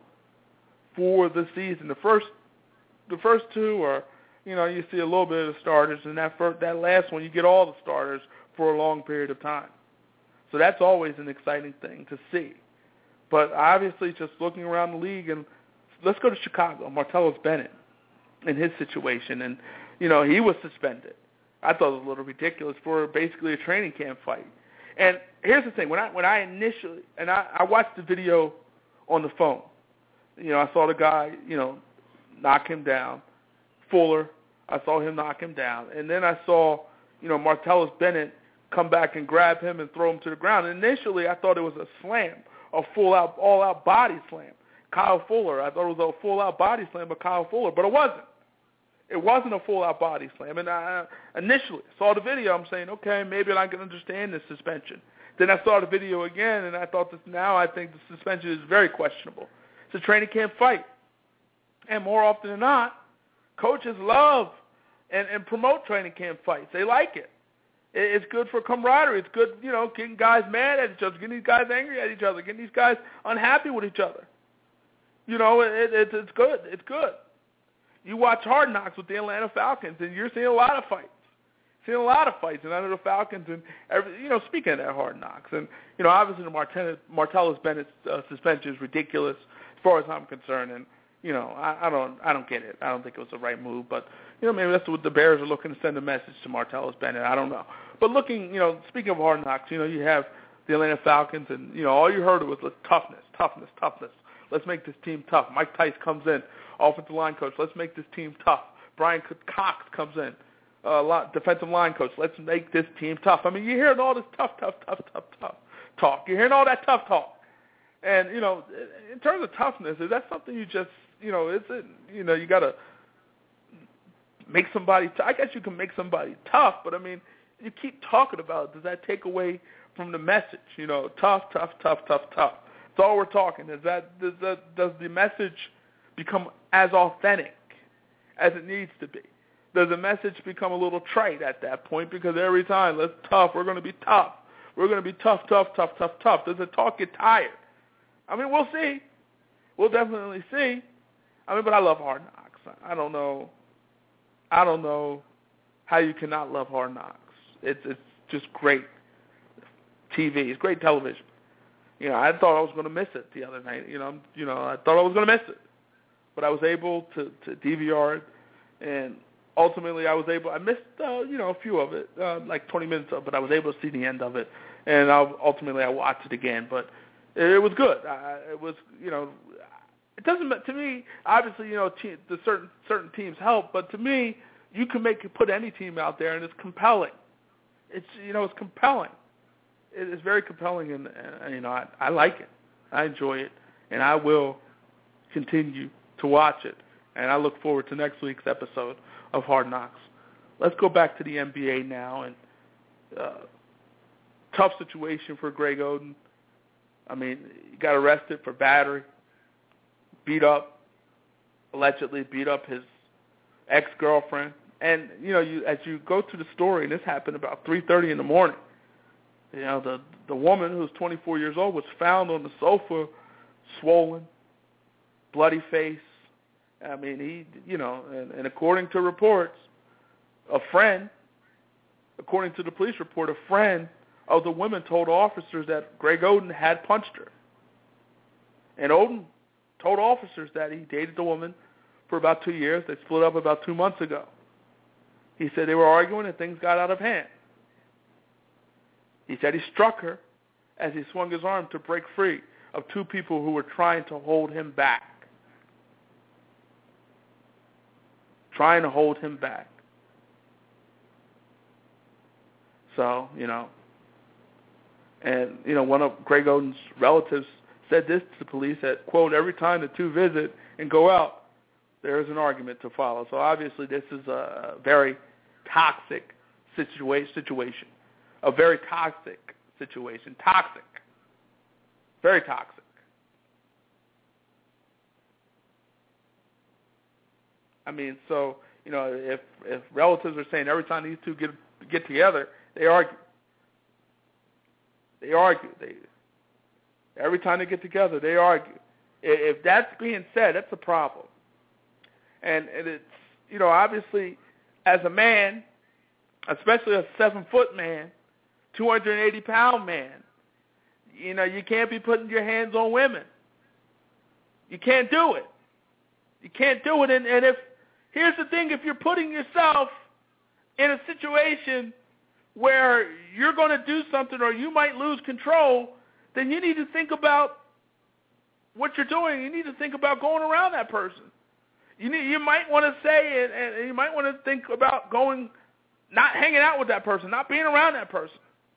for the season. The first two are, you know, you see a little bit of the starters, and that last one you get all the starters for a long period of time. So that's always an exciting thing to see. But obviously, just looking around the league, and let's go to Chicago, Martellus Bennett and his situation, and you know he was suspended. I thought it was a little ridiculous for basically a training camp fight. And here's the thing: when I initially I watched the video on the phone. You know, I saw the guy, you know, knock him down. Fuller, I saw him knock him down. And then I saw, you know, Martellus Bennett come back and grab him and throw him to the ground. And initially, I thought it was a slam, a full-out, all-out body slam. Kyle Fuller, I thought it was a full-out body slam by Kyle Fuller, but it wasn't. It wasn't a full-out body slam. And I initially saw the video. I'm saying, okay, maybe I can understand this suspension. Then I saw the video again, and I thought now I think the suspension is very questionable. It's a training camp fight. And more often than not, coaches love and promote training camp fights. They like it. It's good for camaraderie. It's good, you know, getting guys mad at each other, getting these guys angry at each other, getting these guys unhappy with each other. You know, it's good. It's good. You watch Hard Knocks with the Atlanta Falcons, and you're seeing a lot of fights. And under the Falcons, and you know, speaking of that Hard Knocks, and you know, obviously the Martellus Bennett suspension is ridiculous as far as I'm concerned, and you know, I don't get it. I don't think it was the right move, but you know, maybe that's what the Bears are looking to send a message to Martellus Bennett. I don't know. But looking, you know, speaking of Hard Knocks, you know, you have the Atlanta Falcons, and you know, all you heard was toughness. Let's make this team tough. Mike Tice comes in, offensive line coach. Let's make this team tough. Brian Cox comes in, defensive line coach. Let's make this team tough. I mean, you're hearing all this tough talk. You're hearing all that tough talk. And, you know, in terms of toughness, is that something you just, you know, is it, you know, you got to make somebody, I guess you can make somebody tough, but, I mean, you keep talking about it. Does that take away from the message? You know, tough. That's all we're talking. Does the message become as authentic as it needs to be? Does the message become a little trite at that point? Because every time, we're going to be tough. We're going to be tough. Does the talk get tired? I mean, we'll see. we'll definitely see. I mean, but I love Hard Knocks. I don't know how you cannot love Hard Knocks. It's just great TV. It's great television. You know, I thought I was going to miss it the other night. I thought I was going to miss it, but I was able to DVR it, and ultimately I missed a few of it, like 20 minutes of it, but I was able to see the end of it, and ultimately I watched it again. But it was good. It was, it doesn't, to me, obviously, the certain teams help, but to me, you can put any team out there, and it's compelling. It's compelling. It is very compelling, and I like it. I enjoy it, and I will continue to watch it. And I look forward to next week's episode of Hard Knocks. Let's go back to the NBA now, and tough situation for Greg Oden. I mean, he got arrested for battery, allegedly beat up his ex-girlfriend. And, as you go through the story, and this happened about 3:30 in the morning, the woman, who's 24 years old, was found on the sofa, swollen, bloody face. I mean, and according to reports, according to the police report, a friend of the woman told officers that Greg Oden had punched her. And Oden told officers that he dated the woman for about 2 years. They split up about 2 months ago. He said they were arguing and things got out of hand. He said he struck her as he swung his arm to break free of two people who were trying to hold him back. So, one of Greg Oden's relatives said this to the police that, quote, every time the two visit and go out, there is an argument to follow. So obviously this is a very toxic situation. A very toxic situation. Toxic. Very toxic. I mean, so, if relatives are saying every time these two get together, they argue. Every time they get together, they argue. If that's being said, that's a problem. And it's, obviously, as a man, especially a 7-foot man, 280-pound man, you can't be putting your hands on women. You can't do it. And here's the thing, if you're putting yourself in a situation where you're going to do something or you might lose control, then you need to think about what you're doing. You need to think about going around that person. You might want to say, and you might want to think about not hanging out with that person, not being around that person.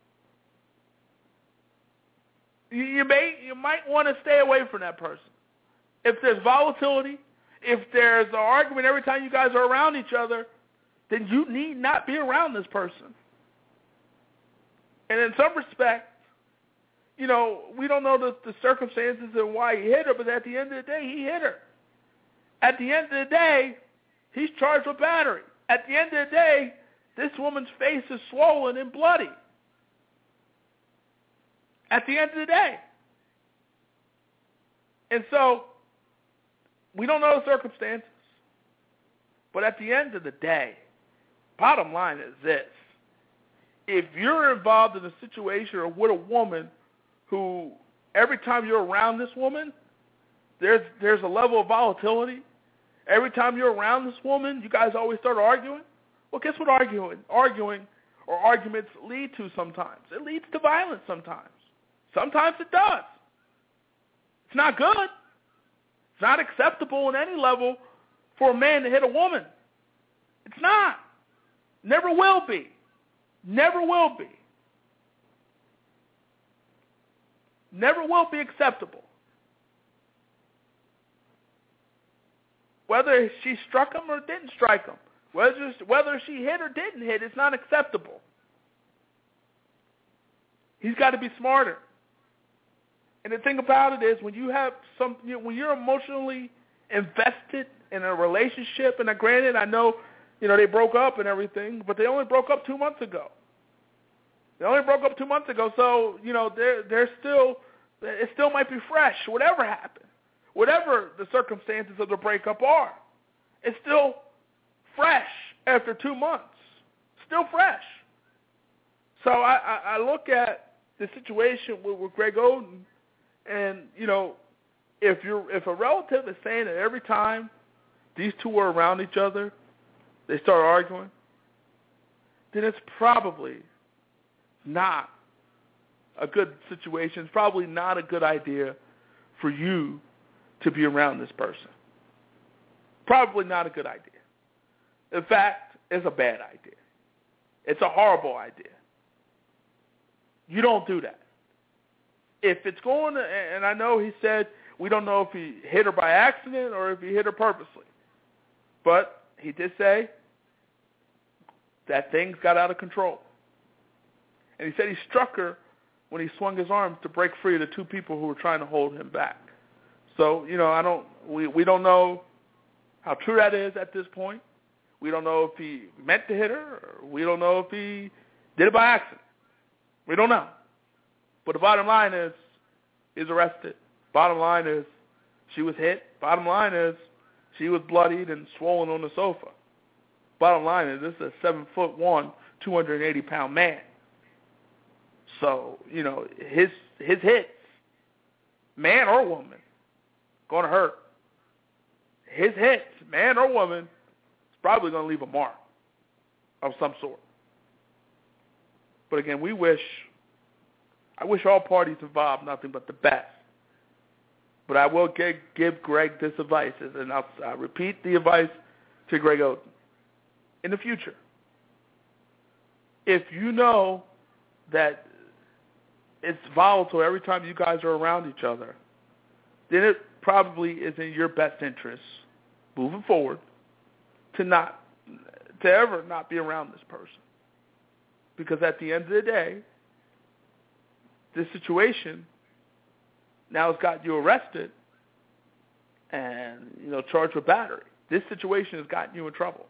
You might want to stay away from that person. If there's volatility, if there's an argument every time you guys are around each other, then you need not be around this person. And in some respects, we don't know the circumstances and why he hit her, but at the end of the day, he hit her. At the end of the day, he's charged with battery. At the end of the day, this woman's face is swollen and bloody. At the end of the day. And so, we don't know the circumstances. But at the end of the day, bottom line is this. If you're involved in a situation or with a woman who, every time you're around this woman, there's a level of volatility. Every time you're around this woman, you guys always start arguing. Well, guess what arguing or arguments lead to sometimes? It leads to violence sometimes. Sometimes it does. It's not good. It's not acceptable in any level for a man to hit a woman. It's not. Never will be. Never will be. Never will be acceptable. Whether she struck him or didn't strike him, whether she hit or didn't hit, it's not acceptable. He's got to be smarter. And the thing about it is, when you're emotionally invested in a relationship, and granted, I know, they broke up and everything, but they only broke up 2 months ago. So, it still might be fresh, whatever happened. whatever the circumstances of the breakup are. It's still fresh after 2 months. Still fresh. So I look at the situation with Greg Oden, and, you know, if a relative is saying that every time these two are around each other, they start arguing, then it's probably not a good situation. It's probably not a good idea for you to be around this person. Probably not a good idea. In fact, it's a bad idea. It's a horrible idea. You don't do that. If it's going to, and I know he said we don't know if he hit her by accident or if he hit her purposely, but he did say that things got out of control. And he said he struck her when he swung his arms to break free of the two people who were trying to hold him back. So, you know, we don't know how true that is at this point. We don't know if he meant to hit her, or we don't know if he did it by accident. We don't know. But the bottom line is he's arrested. Bottom line is she was hit. Bottom line is she was bloodied and swollen on the sofa. Bottom line is this is a 7'1", 280-pound man. So, you know, his hits, man or woman, going to hurt. His hits, man or woman, is probably going to leave a mark of some sort. But again, I wish all parties involved nothing but the best. But I will give Greg this advice, and I'll repeat the advice to Greg Oden. In the future, if you know that it's volatile every time you guys are around each other, then it probably is in your best interest, moving forward, to ever not be around this person. Because at the end of the day, this situation now has got you arrested and, you know, charged with battery. This situation has gotten you in trouble.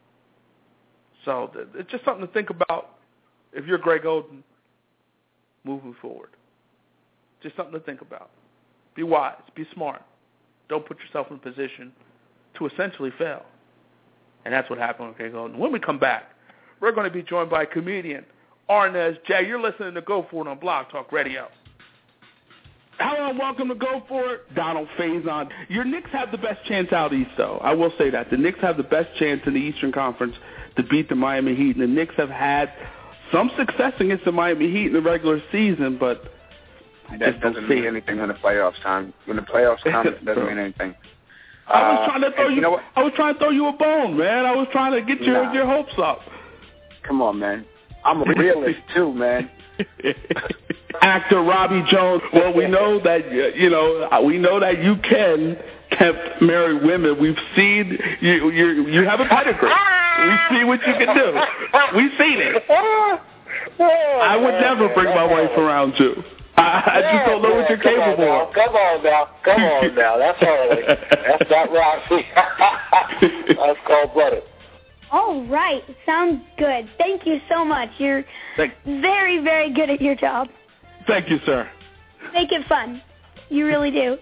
So it's just something to think about if you're Greg Oden moving forward. Just something to think about. Be wise. Be smart. Don't put yourself in a position to essentially fail. And that's what happened with Greg Oden. When we come back, we're going to be joined by comedian Arnez J. You're listening to Go For It on Blog Talk Radio. Hello and welcome to Go For It. Donald Faison. Your Knicks have the best chance out east, though. I will say that. The Knicks have the best chance in the Eastern Conference to beat the Miami Heat. And the Knicks have had some success against the Miami Heat in the regular season, but
that doesn't mean anything when the playoffs time. When the playoffs come, it doesn't mean anything.
I was trying to throw you. I was trying to throw you a bone, man. I was trying to get your hopes up.
Come on, man. I'm a realist too, man.
Actor Robbie Jones. Well, we know that you can marry women. We've seen you have a pedigree. We see what you can do. We've seen it. I would never bring my wife around you. I just don't know what you're capable of.
Come on now. That's Harley. That's not Roxy. That's cold-blooded.
All right. Sounds good. Thank you so much. You're very, very good at your job.
Thank you, sir.
Make it fun. You really do.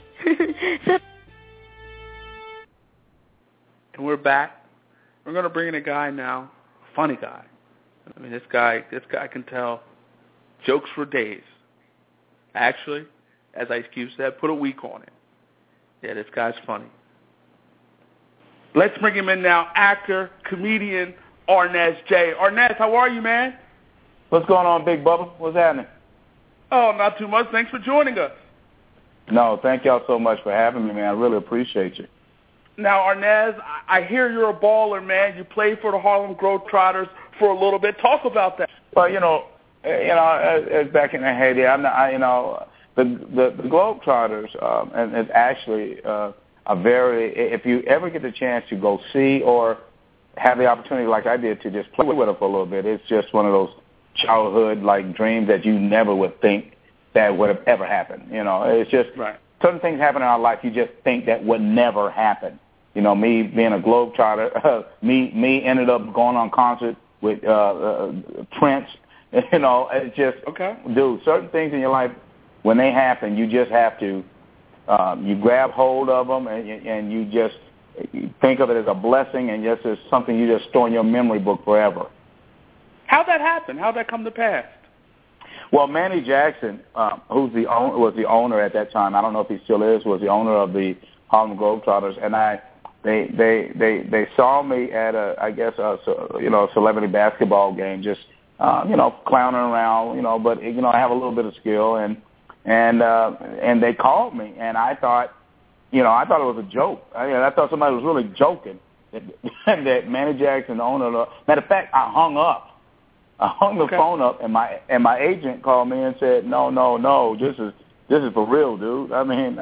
And we're back. We're going to bring in a guy now, a funny guy. I mean, this guy can tell jokes for days. Actually, as Ice Cube said, put a week on it. Yeah, this guy's funny. Let's bring him in now, actor, comedian, Arnez J. Arnez, how are you, man?
What's going on, Big Bubba? What's happening?
Oh, not too much. Thanks for joining us.
No, thank y'all so much for having me, man. I really appreciate you.
Now, Arnez, I hear you're a baller, man. You played for the Harlem Globetrotters for a little bit. Talk about that.
Well, as back in the heyday, the Globetrotters, and it's actually if you ever get the chance to go see or have the opportunity like I did to just play with them for a little bit, it's just one of those childhood dreams that you never would think that would have ever happened. It's just certain things happen in our life you just think that would never happen. Me being a Globetrotter, me ended up going on concert with Prince. It's just, dude, certain things in your life, when they happen, you just have to you grab hold of them and you just think of it as a blessing and just as something you just store in your memory book forever.
How'd that happen? How'd that come to pass?
Well, Manny Jackson, who was the owner at that time, I don't know if he still is, was the owner of the Harlem Globetrotters, and they saw me at a celebrity basketball game, just clowning around, but I have a little bit of skill, and they called me, and I thought it was a joke. I thought somebody was really joking that Manny Jackson, the owner. Matter of fact, I hung up. I hung the phone up, and my agent called me and said, no, this is for real, dude. I mean,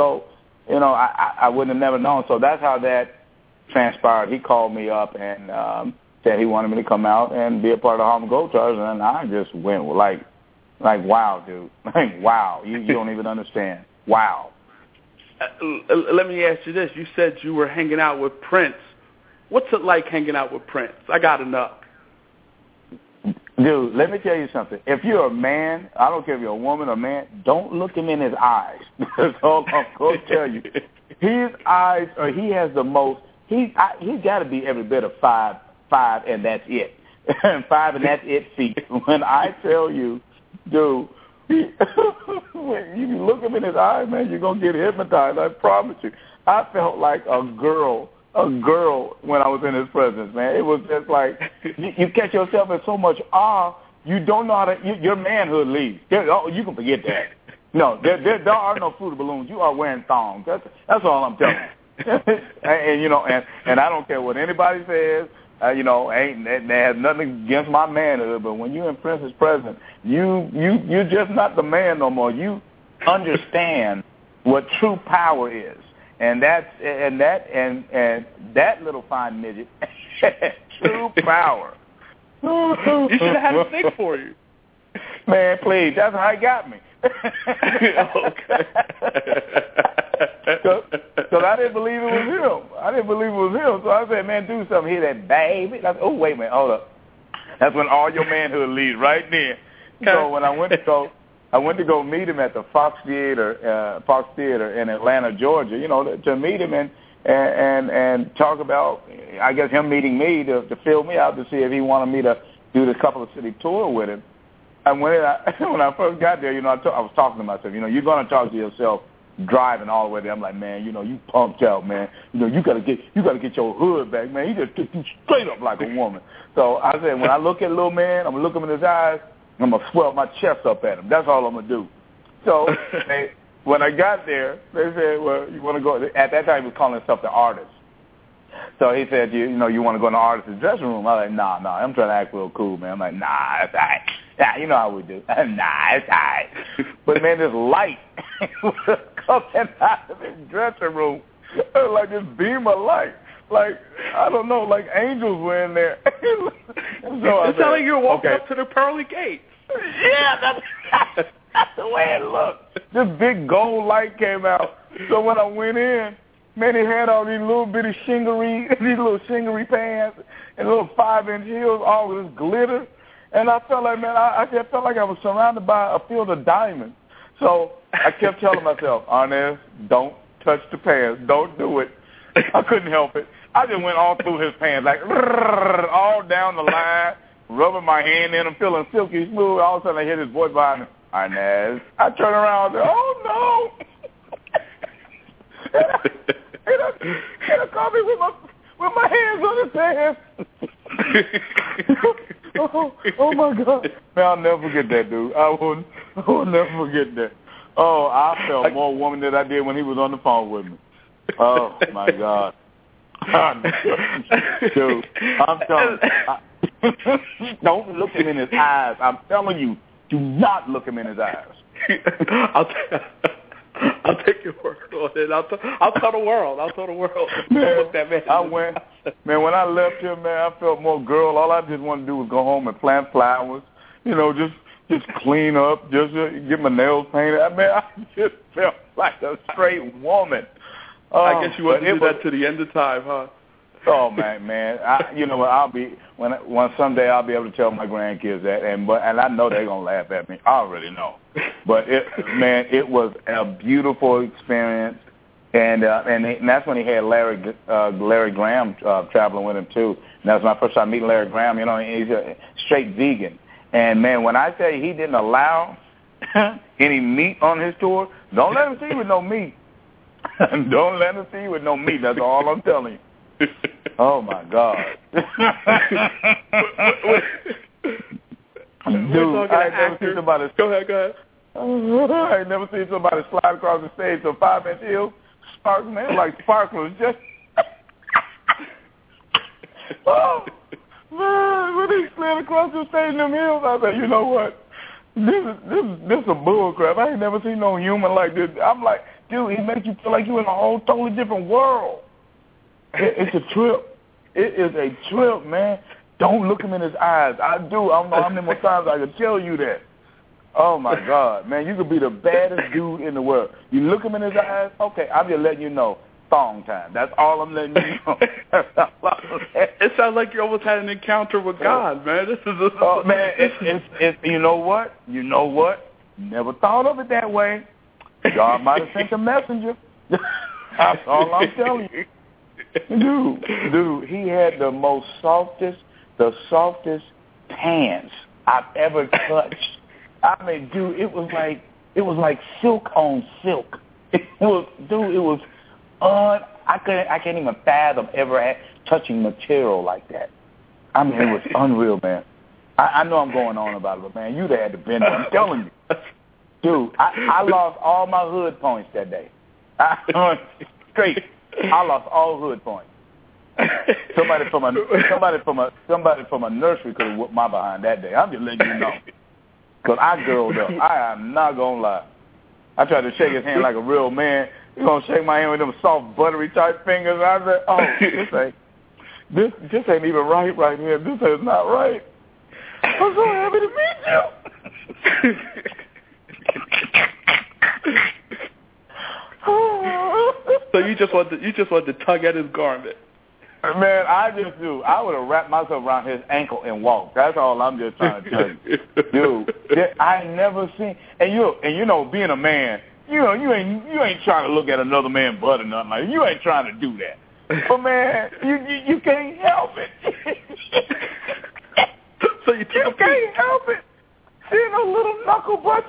I wouldn't have never known. So that's how that transpired. He called me up and said he wanted me to come out and be a part of the Harlem Globetrotters, and I just went like, wow, dude, like, wow, you don't even understand, wow.
Let me ask you this: you said you were hanging out with Prince. What's it like hanging out with Prince? I got to know.
Dude, let me tell you something. If you're a man, I don't care if you're a woman or man, don't look him in his eyes. That's all I'm going to tell you. His eyes, he has the most, he's got to be every bit of 5'5", and that's it. 5 and that's it feet. When I tell you, dude, when you look him in his eyes, man, you're going to get hypnotized. I promise you. I felt like a girl when I was in his presence, man. It was just like you catch yourself in so much awe, you don't know how to. Your manhood leaves. You can forget that. No, there are no fruit balloons. You are wearing thongs. That's all I'm telling you. and I don't care what anybody says. They have nothing against my manhood, but when you're in Prince's presence, you're just not the man no more. You understand what true power is. And that little fine midget, true power.
You should have had a stick for you.
Man, please. That's how he got me.
Okay.
Because I didn't believe it was him. So I said, man, do something. He said, baby. I said, oh, wait a minute. Hold up. That's when all your manhood leaves right then. So when I went to go meet him at the Fox Theater in Atlanta, Georgia, to meet him and talk about, I guess, him meeting me to fill me out to see if he wanted me to do this couple of city tour with him. And when I first got there, I was talking to myself, you're going to talk to yourself driving all the way there. I'm like, man, you pumped out, man. You got to get your hood back, man. He just took you straight up like a woman. So I said, when I look at a little man, I'm going to look him in his eyes, I'm going to swell my chest up at him. That's all I'm going to do. So when I got there, they said, well, you want to go? At that time, he was calling himself the artist. So he said, you want to go in the artist's dressing room? I was like, nah, I'm trying to act real cool, man. I'm like, nah, that's all right. Nah, you know how we do. Nah, it's all right. But, man, this light was coming out of his dressing room, like this beam of light. Like, I don't know, like angels were in there. So
it's like you walked up to the pearly gates.
Yeah, that's the way it looked. This big gold light came out. So when I went in, man, he had all these little bitty shingery pants and little 5-inch heels, all with this glitter. And I felt like, man, I just felt like I was surrounded by a field of diamonds. So I kept telling myself, Arnez, don't touch the pants. Don't do it. I couldn't help it. I just went all through his pants, like all down the line, rubbing my hand in them, feeling silky smooth. All of a sudden, I hear this voice behind me, Arnez. I turn around and say, oh, no. and I caught me with my hands on his pants. oh, my God. Man, I'll never forget that, dude. I will never forget that. Oh, I felt more woman than I did when he was on the phone with me. Oh, my God. Dude, I'm telling you, don't look him in his eyes. I'm telling you, do not look him in his eyes.
I'll take your word on it. I'll tell the world.
Man,
look that man.
Man, when I left him, man, I felt more girl. All I just wanted to do was go home and plant flowers, just clean up, just get my nails painted. I mean, I just felt like a straight woman.
I guess you want to do that to the end of time, huh?
Oh man, you know what? I'll be when someday I'll be able to tell my grandkids that, and I know they're gonna laugh at me. I already know, but it was a beautiful experience, and that's when he had Larry Graham traveling with him too. And that was my first time meeting Larry Graham. You know, he's a straight vegan, and man, when I say he didn't allow any meat on his tour, don't let him see you with no meat. Don't let him see you with no meat. That's all I'm telling you. Oh my God. Dude, I never seen somebody.
Go ahead.
I never seen somebody slide across the stage to a 5-inch hill. Sparks, man, like sparklers. Just. Oh man, when he slid across the stage in them hills, I said, you know what? This is a bull crap. I ain't never seen no human like this. I'm like, dude, he makes you feel like you're in a whole totally different world. It's a trip. It is a trip, man. Don't look him in his eyes. I don't know how many more times I can tell you that. Oh, my God. Man, you could be the baddest dude in the world. You look him in his eyes, okay, I'm just letting you know, thong time. That's all I'm letting you know.
It sounds like you almost had an encounter with God, man. This is
man, it's you know what? Never thought of it that way. God might have sent a messenger. That's all I'm telling you. Dude, he had the softest pants I've ever touched. I mean, dude, it was like silk on silk. I can't even fathom ever touching material like that. I mean, it was unreal, man. I know I'm going on about it, but man, you'd have had to bend it. I'm telling you. Dude, I lost all my hood points that day. Straight. I lost all hood points. Somebody from a nursery could have whooped my behind that day. I'm just letting you know. Because I girled up. I am not going to lie. I tried to shake his hand like a real man. He's going to shake my hand with them soft, buttery type fingers. I said, oh, this ain't even right here. This is not right. I'm so happy to meet you.
So you just want to tug at his garment.
Man, I just do. I would have wrapped myself around his ankle and walked. That's all I'm just trying to tell you. Dude, I never seen, and you know, being a man, you ain't trying to look at another man's butt or nothing like that. You ain't trying to do that. But man, you can't help it.
So you
can't help it. Seeing a little knuckle butch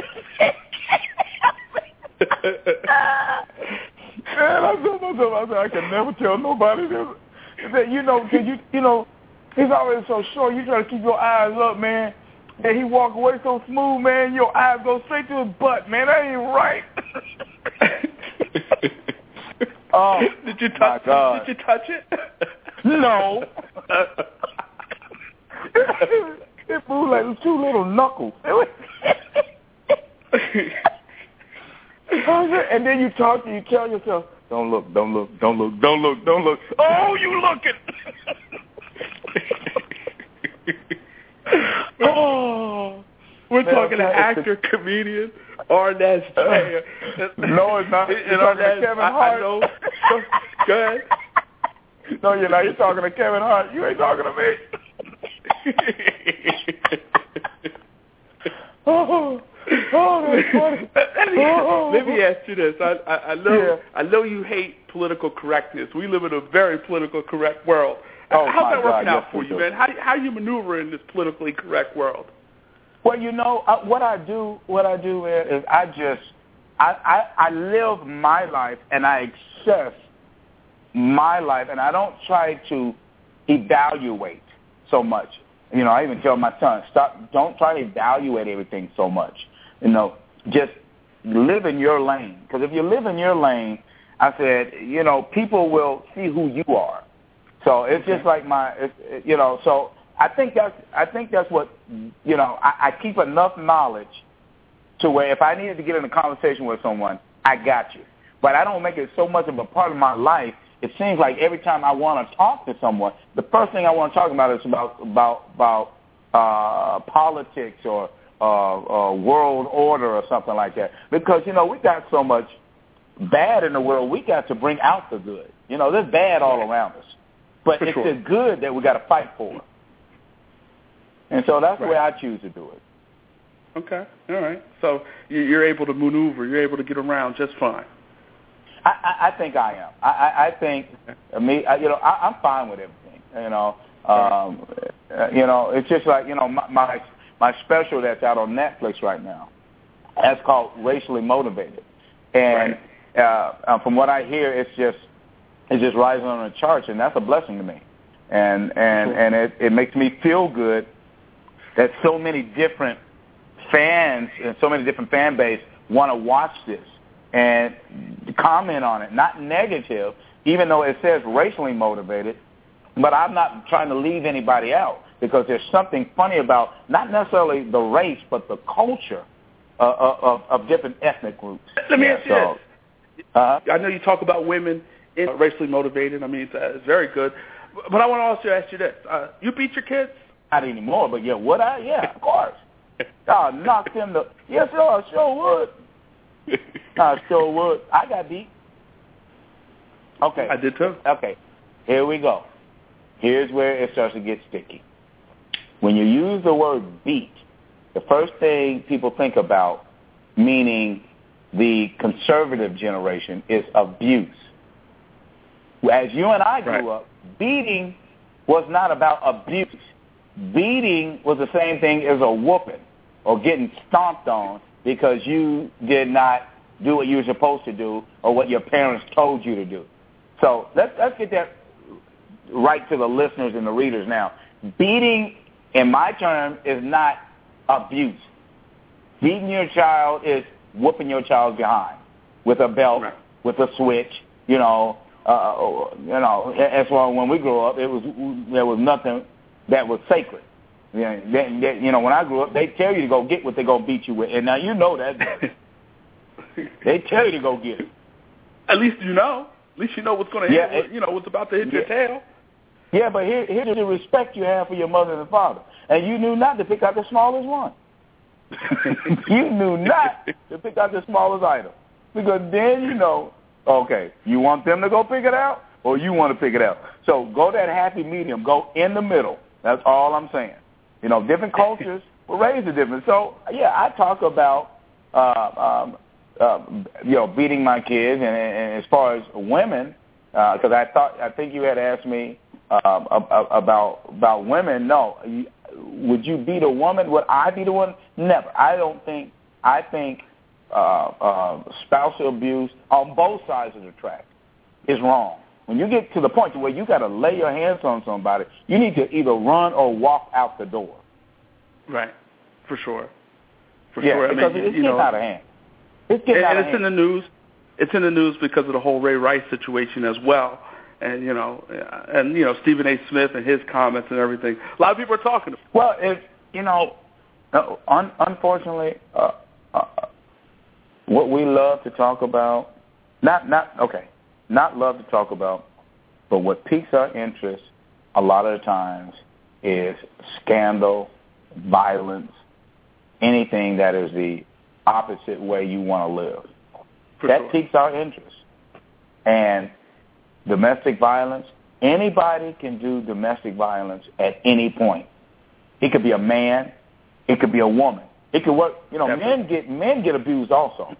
Man, I told myself, I can never tell nobody this. That, you know, he's always so short. You try to keep your eyes up, man. And he walk away so smooth, man. Your eyes go straight to his butt, man. That ain't right. Oh,
did you touch it?
No. It moved like 2 little knuckles. And then you tell yourself, don't look. Oh, you looking.
Oh, we're talking an actor, comedian, Arnaz J.
No, it's not. You're talking to Kevin Hart.
I know. Go ahead.
No, you're not. You're talking to Kevin Hart. You ain't talking to me. Oh, that's funny.
Let me ask you this. I know you hate political correctness. We live in a very politically correct world. How's that working out for you, man? How you maneuver in this politically correct world?
Well, you know, what I do is I live my life and I access my life, and I don't try to evaluate so much. You know, I even tell my son, don't try to evaluate everything so much. You know, just live in your lane. Because if you live in your lane, I said, you know, people will see who you are. So it's just like so I think that's what, you know, I keep enough knowledge to where if I needed to get in a conversation with someone, I got you. But I don't make it so much of a part of my life. It seems like every time I want to talk to someone, the first thing I want to talk about is about politics or world order or something like that. Because, you know, we got so much bad in the world, we got to bring out the good. You know, there's bad all around us. But it's a good that we got to fight for. And so that's the way I choose to do it.
Okay, all right. So you're able to maneuver. You're able to get around just fine.
I think I am. I think I'm fine with everything. It's just like my special that's out on Netflix right now. That's called Racially Motivated, and from what I hear, it's just rising on the charts, and that's a blessing to me. And it makes me feel good that so many different fans and so many different fan base want to watch this and comment on it, not negative, even though it says racially motivated, but I'm not trying to leave anybody out because there's something funny about not necessarily the race, but the culture of different ethnic groups.
Let me ask you this. I know you talk about women in racially motivated. I mean, it's very good. But I want to also ask you this. You beat your kids?
Not anymore, but would I? Yeah, of course. I knocked them to, yes, sir, I sure would. I sure would. I got beat. Okay.
I did too.
Okay. Here we go. Here's where it starts to get sticky. When you use the word beat, the first thing people think about, meaning the conservative generation, is abuse. As you and I grew up, beating was not about abuse. Beating was the same thing as a whooping or getting stomped on because you did not do what you were supposed to do or what your parents told you to do. So let's get that right to the listeners and the readers now. Beating, in my term, is not abuse. Beating your child is whooping your child behind with a belt, with a switch, As well, when we grew up, there was nothing that was sacred. When I grew up, they tell you to go get what they're going to beat you with. And now you know that. They tell you to go get it.
At least you know. At least you know what's going to hit, what's about to hit your tail.
Yeah, but here's the respect you have for your mother and father. And you knew not to pick out the smallest one. You knew not to pick out the smallest item. Because then okay, you want them to go pick it out or you want to pick it out. So go that happy medium. Go in the middle. That's all I'm saying. Different cultures were raised different. So, I talk about, beating my kids. And as far as women, because I think you had asked me about women. No. Would you beat a woman? Would I beat a woman? Never. I think spousal abuse on both sides of the track is wrong. When you get to the point where you got to lay your hands on somebody, you need to either run or walk out the door.
Right, for sure.
Because it's getting out of hand. It's getting out of hand.
In the news. It's in the news because of the whole Ray Rice situation as well, and Stephen A. Smith and his comments and everything. A lot of people are talking.
Well, unfortunately, what we love to talk about, not love to talk about, but what piques our interest a lot of the times is scandal, violence, anything that is the opposite way you want to live. That piques our interest. And domestic violence, anybody can do domestic violence at any point. It could be a man, it could be a woman. It could work. Men get abused also.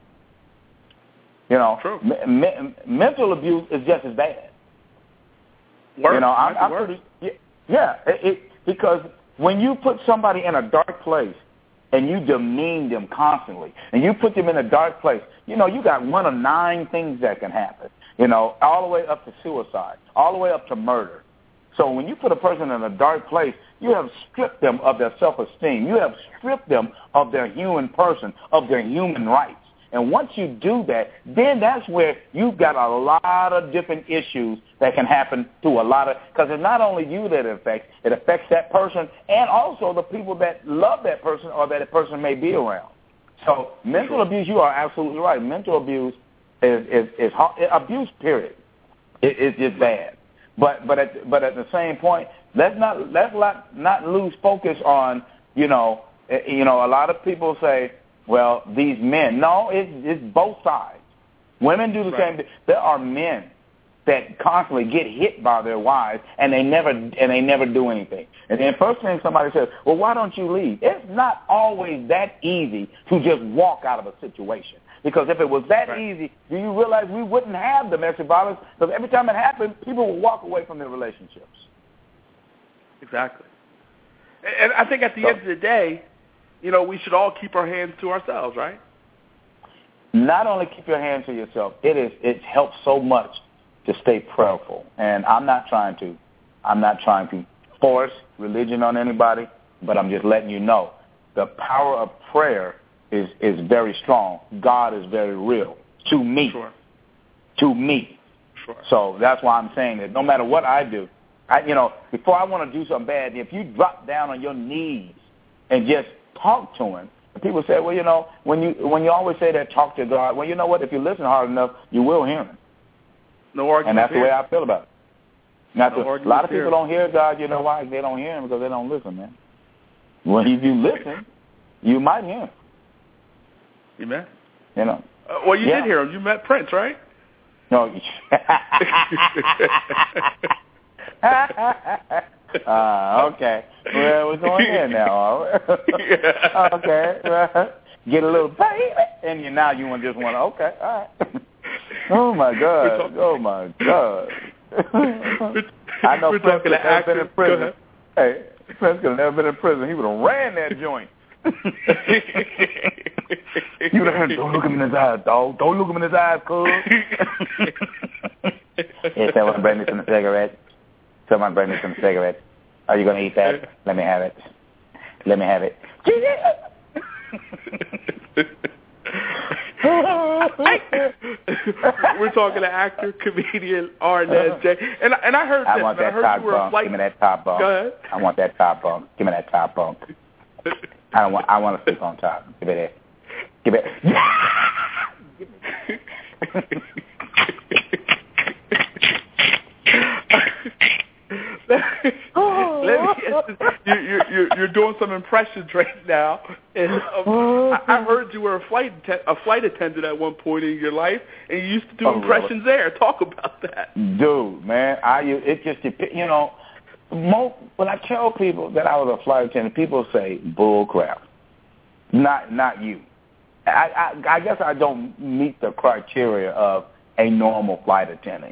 True.
Mental abuse is just as bad.
Worse.
I'm pretty. Because when you put somebody in a dark place and you demean them constantly, and you put them in a dark place, you got one of 9 things that can happen. All the way up to suicide, all the way up to murder. So when you put a person in a dark place, you have stripped them of their self-esteem. You have stripped them of their human person, of their human rights. And once you do that, then that's where you've got a lot of different issues that can happen to a lot of, because it's not only you that it affects that person and also the people that love that person or that person may be around. So mental abuse, you are absolutely right. Mental abuse is hard. Abuse, period. It's just bad. But at the same point, let's not lose focus on, a lot of people say, well, these men. No, it's both sides. Women do the same thing. There are men that constantly get hit by their wives and they never do anything. And then first thing somebody says, well, why don't you leave? It's not always that easy to just walk out of a situation. Because if it was that easy, do you realize we wouldn't have domestic violence? Because every time it happened, people would walk away from their relationships.
Exactly. And I think at the end of the day, we should all keep our hands to ourselves, right?
Not only keep your hands to yourself, it helps so much to stay prayerful. And I'm not trying to force religion on anybody, but I'm just letting you know the power of prayer is very strong. God is very real to me.
Sure.
To me.
Sure.
So that's why I'm saying that no matter what I do, before I want to do something bad, if you drop down on your knees and just talk to him, people say, well, when you always say that, talk to God, well, you know what? If you listen hard enough, you will hear him.
No argument.
And that's the way I feel about it. A lot of people
here.
don't hear God. You know why? They don't hear him because they don't listen, man. Well, if you listen, you might hear him.
Amen.
Well,
you did hear him. You met Prince, right?
No. Okay. Well, we're going in now. Okay. Get a little baby, and now you just want to. Okay. All right. Oh my God. Oh my God. I know Prince could have never been in prison. Hey, Prince could have never been in prison. He would have ran that joint. You would have don't look him in his eyes, dog. Don't look him in his eyes, cuz. Hey, someone bring me some cigarettes. Someone bring me some cigarettes. Are you going to eat that? Let me have it. Let me have it.
We're talking to actor, comedian Arnez J. And I heard that.
I want that top bunk. Give me that top bunk.
Go ahead.
I want that top bunk. Give me that top bunk. I want to sleep on top. Give it that. Give it.
You're doing some impressions right now, and I heard you were a flight attendant at one point in your life, and you used to do impressions there. Talk about that,
dude. Man, it just depends. When I tell people that I was a flight attendant, people say bull crap. Not you. I guess I don't meet the criteria of a normal flight attendant.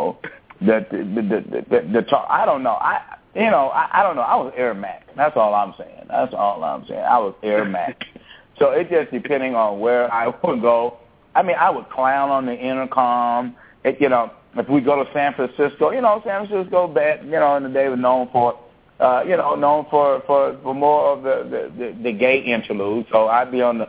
The talk. I don't know. I don't know. I was Air Max. That's all I'm saying. I was Air Max. So it just depending on where I would go. I mean, I would clown on the intercom. If we go to San Francisco, San Francisco, in the day was known for, known for more of the gay interlude. So I'd be on the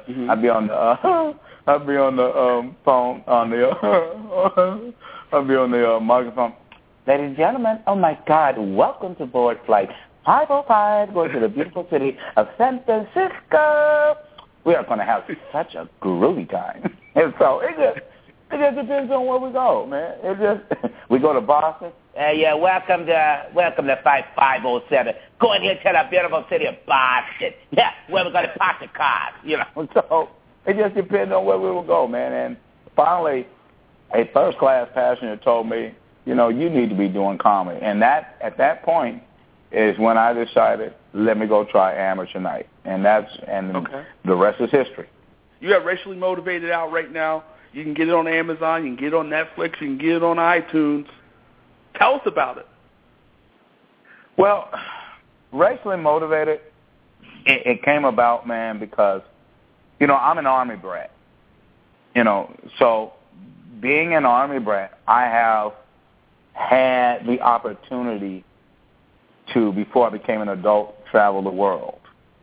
phone on the I'd be on the microphone. Ladies and gentlemen, oh my God, welcome to board flight 505, going to the beautiful city of San Francisco. We are going to have such a groovy time. And so it just depends on where we go, man. We go to Boston. Yeah, welcome to flight 507. Going here to the beautiful city of Boston. Yeah, where we're going to park the cars, So it just depends on where we will go, man. And finally, a first-class passenger told me, you need to be doing comedy. And that, at that point, is when I decided, let me go try Amateur Night. And the rest is history.
You have Racially Motivated out right now. You can get it on Amazon. You can get it on Netflix. You can get it on iTunes. Tell us about it.
Well, Racially Motivated, it came about, man, because, I'm an Army brat. So being an Army brat, I have had the opportunity to, before I became an adult, travel the world,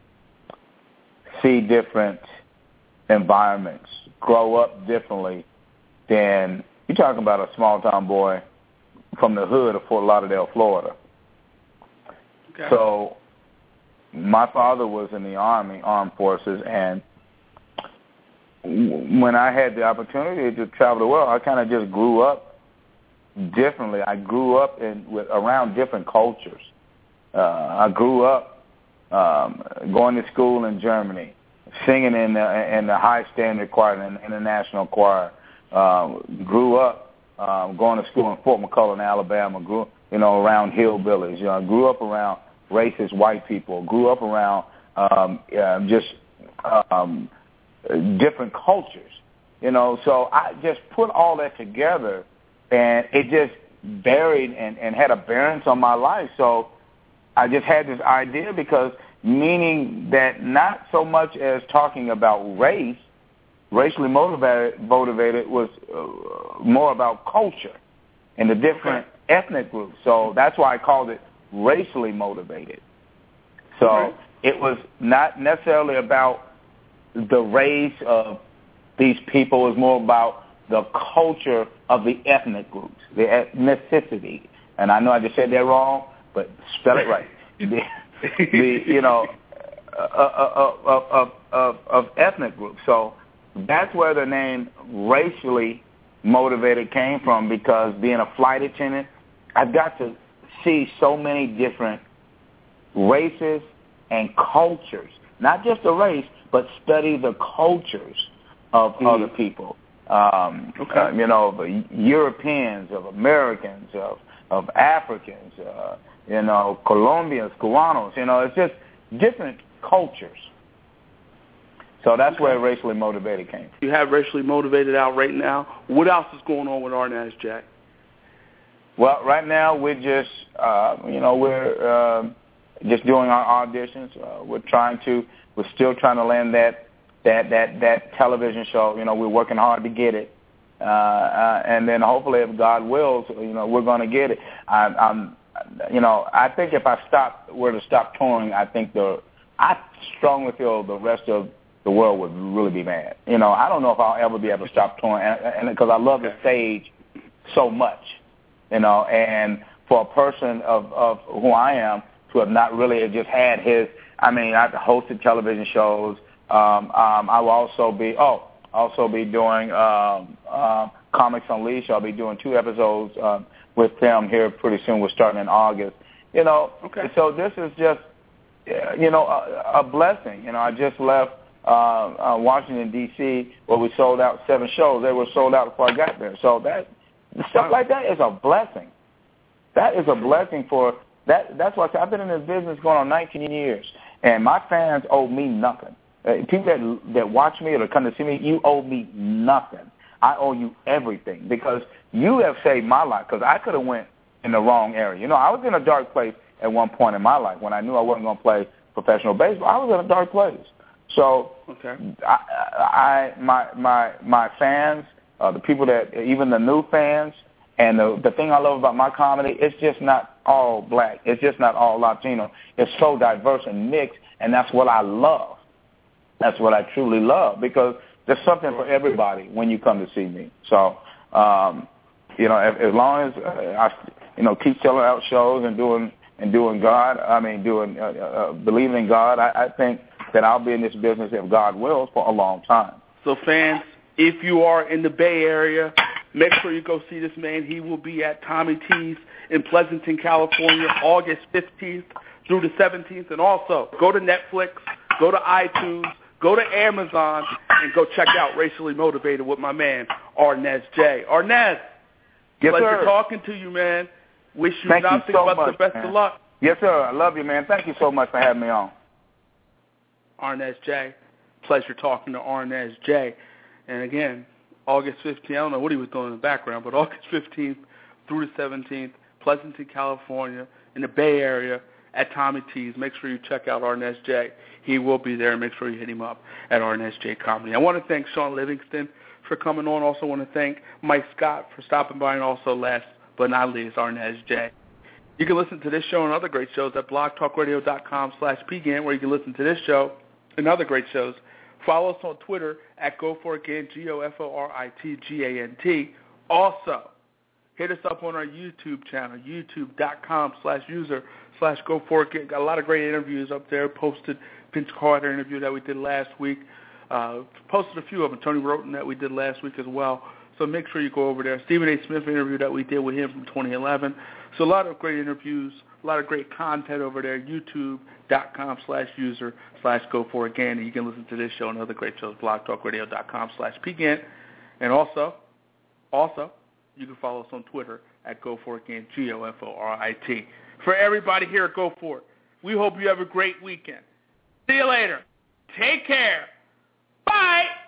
see different environments, grow up differently than, you're talking about a small-town boy from the hood of Fort Lauderdale, Florida. Okay. So my father was in the armed forces, and when I had the opportunity to travel the world, I kind of just grew up differently. I grew up around different cultures. I grew up going to school in Germany, singing in the high standard choir, in the international choir. Grew up going to school in Fort McCullough, Alabama, grew, around hillbillies. Grew up around racist white people, grew up around different cultures, So I just put all that together, and it just varied and had a bearing on my life. So I just had this idea because meaning that not so much as talking about race, racially motivated was more about culture and the different ethnic groups. So that's why I called it racially motivated. So it was not necessarily about the race of these people. It was more about the culture of the ethnic groups, the ethnicity. And I know I just said that wrong, but spell it right. Of ethnic groups. So that's where the name racially motivated came from, because being a flight attendant, I've got to see so many different races and cultures, not just the race, but study the cultures of other people. Of Europeans, of Americans, of Africans, Colombians, Cubanos. It's just different cultures. So that's where racially motivated came from.
You have racially motivated out right now. What else is going on with Arnaz J?
Well, right now we're just, we're just doing our auditions. We're still trying to land that television show. We're working hard to get it, and then hopefully, if God wills, we're going to get it. I think if I were to stop touring, I strongly feel the rest of the world would really be mad. I don't know if I'll ever be able to stop touring, and because I love the stage so much, and for a person of who I am to have not really just had I've hosted television shows. I will also be doing Comics Unleashed. I'll be doing 2 episodes with them here pretty soon. We're starting in August. So this is just, a blessing. I just left Washington, D.C., where we sold out 7 shows. They were sold out before I got there. So stuff like that is a blessing. That is a blessing for that. That's why I've been in this business going on 19 years, and my fans owe me nothing. People that watch me or come to see me, you owe me nothing. I owe you everything, because you have saved my life, because I could have went in the wrong area. I was in a dark place at one point in my life when I knew I wasn't going to play professional baseball. I was in a dark place. So my fans, the people that, even the new fans, and the thing I love about my comedy, it's just not all black. It's just not all Latino. It's so diverse and mixed, and that's what I love. That's what I truly love, because there's something for everybody when you come to see me. So, as long as I, keep selling out shows and doing believing in God, I think that I'll be in this business, if God wills, for a long time.
So fans, if you are in the Bay Area, make sure you go see this man. He will be at Tommy T's in Pleasanton, California, August 15th through the 17th. And also, go to Netflix, go to iTunes, go to Amazon, and go check out Racially Motivated with my man, Arnaz J. Arnaz, pleasure talking to you, man. Wish you nothing but the best of luck.
Yes, sir. I love you, man. Thank you so much for having me on.
Arnaz J. Pleasure talking to Arnaz J. And again, August 15th, I don't know what he was doing in the background, but August 15th through the 17th, Pleasanton, California, in the Bay Area, at Tommy T's. Make sure you check out Arnaz J. He will be there. Make sure you hit him up at Arnaz J Comedy. I want to thank Sean Livingston for coming on. Also want to thank Mike Scott for stopping by, and also last but not least, Arnaz J. You can listen to this show and other great shows at blogtalkradio.com/PGAN, where you can listen to this show and other great shows. Follow us on Twitter at GoForItGant, GoForitGant. Also, hit us up on our YouTube channel, youtube.com/user/GoForItGant. Got a lot of great interviews up there. Posted Vince Carter interview that we did last week. Posted a few of them. Tony Roten that we did last week as well. So make sure you go over there. Stephen A. Smith interview that we did with him from 2011. So a lot of great interviews, a lot of great content over there. YouTube.com/user/GoForItGant. And you can listen to this show and other great shows, blogtalkradio.com/PGAN. And also, you can follow us on Twitter at GoForItGame, GoForit. For everybody here at Go For It, we hope you have a great weekend. See you later. Take care. Bye.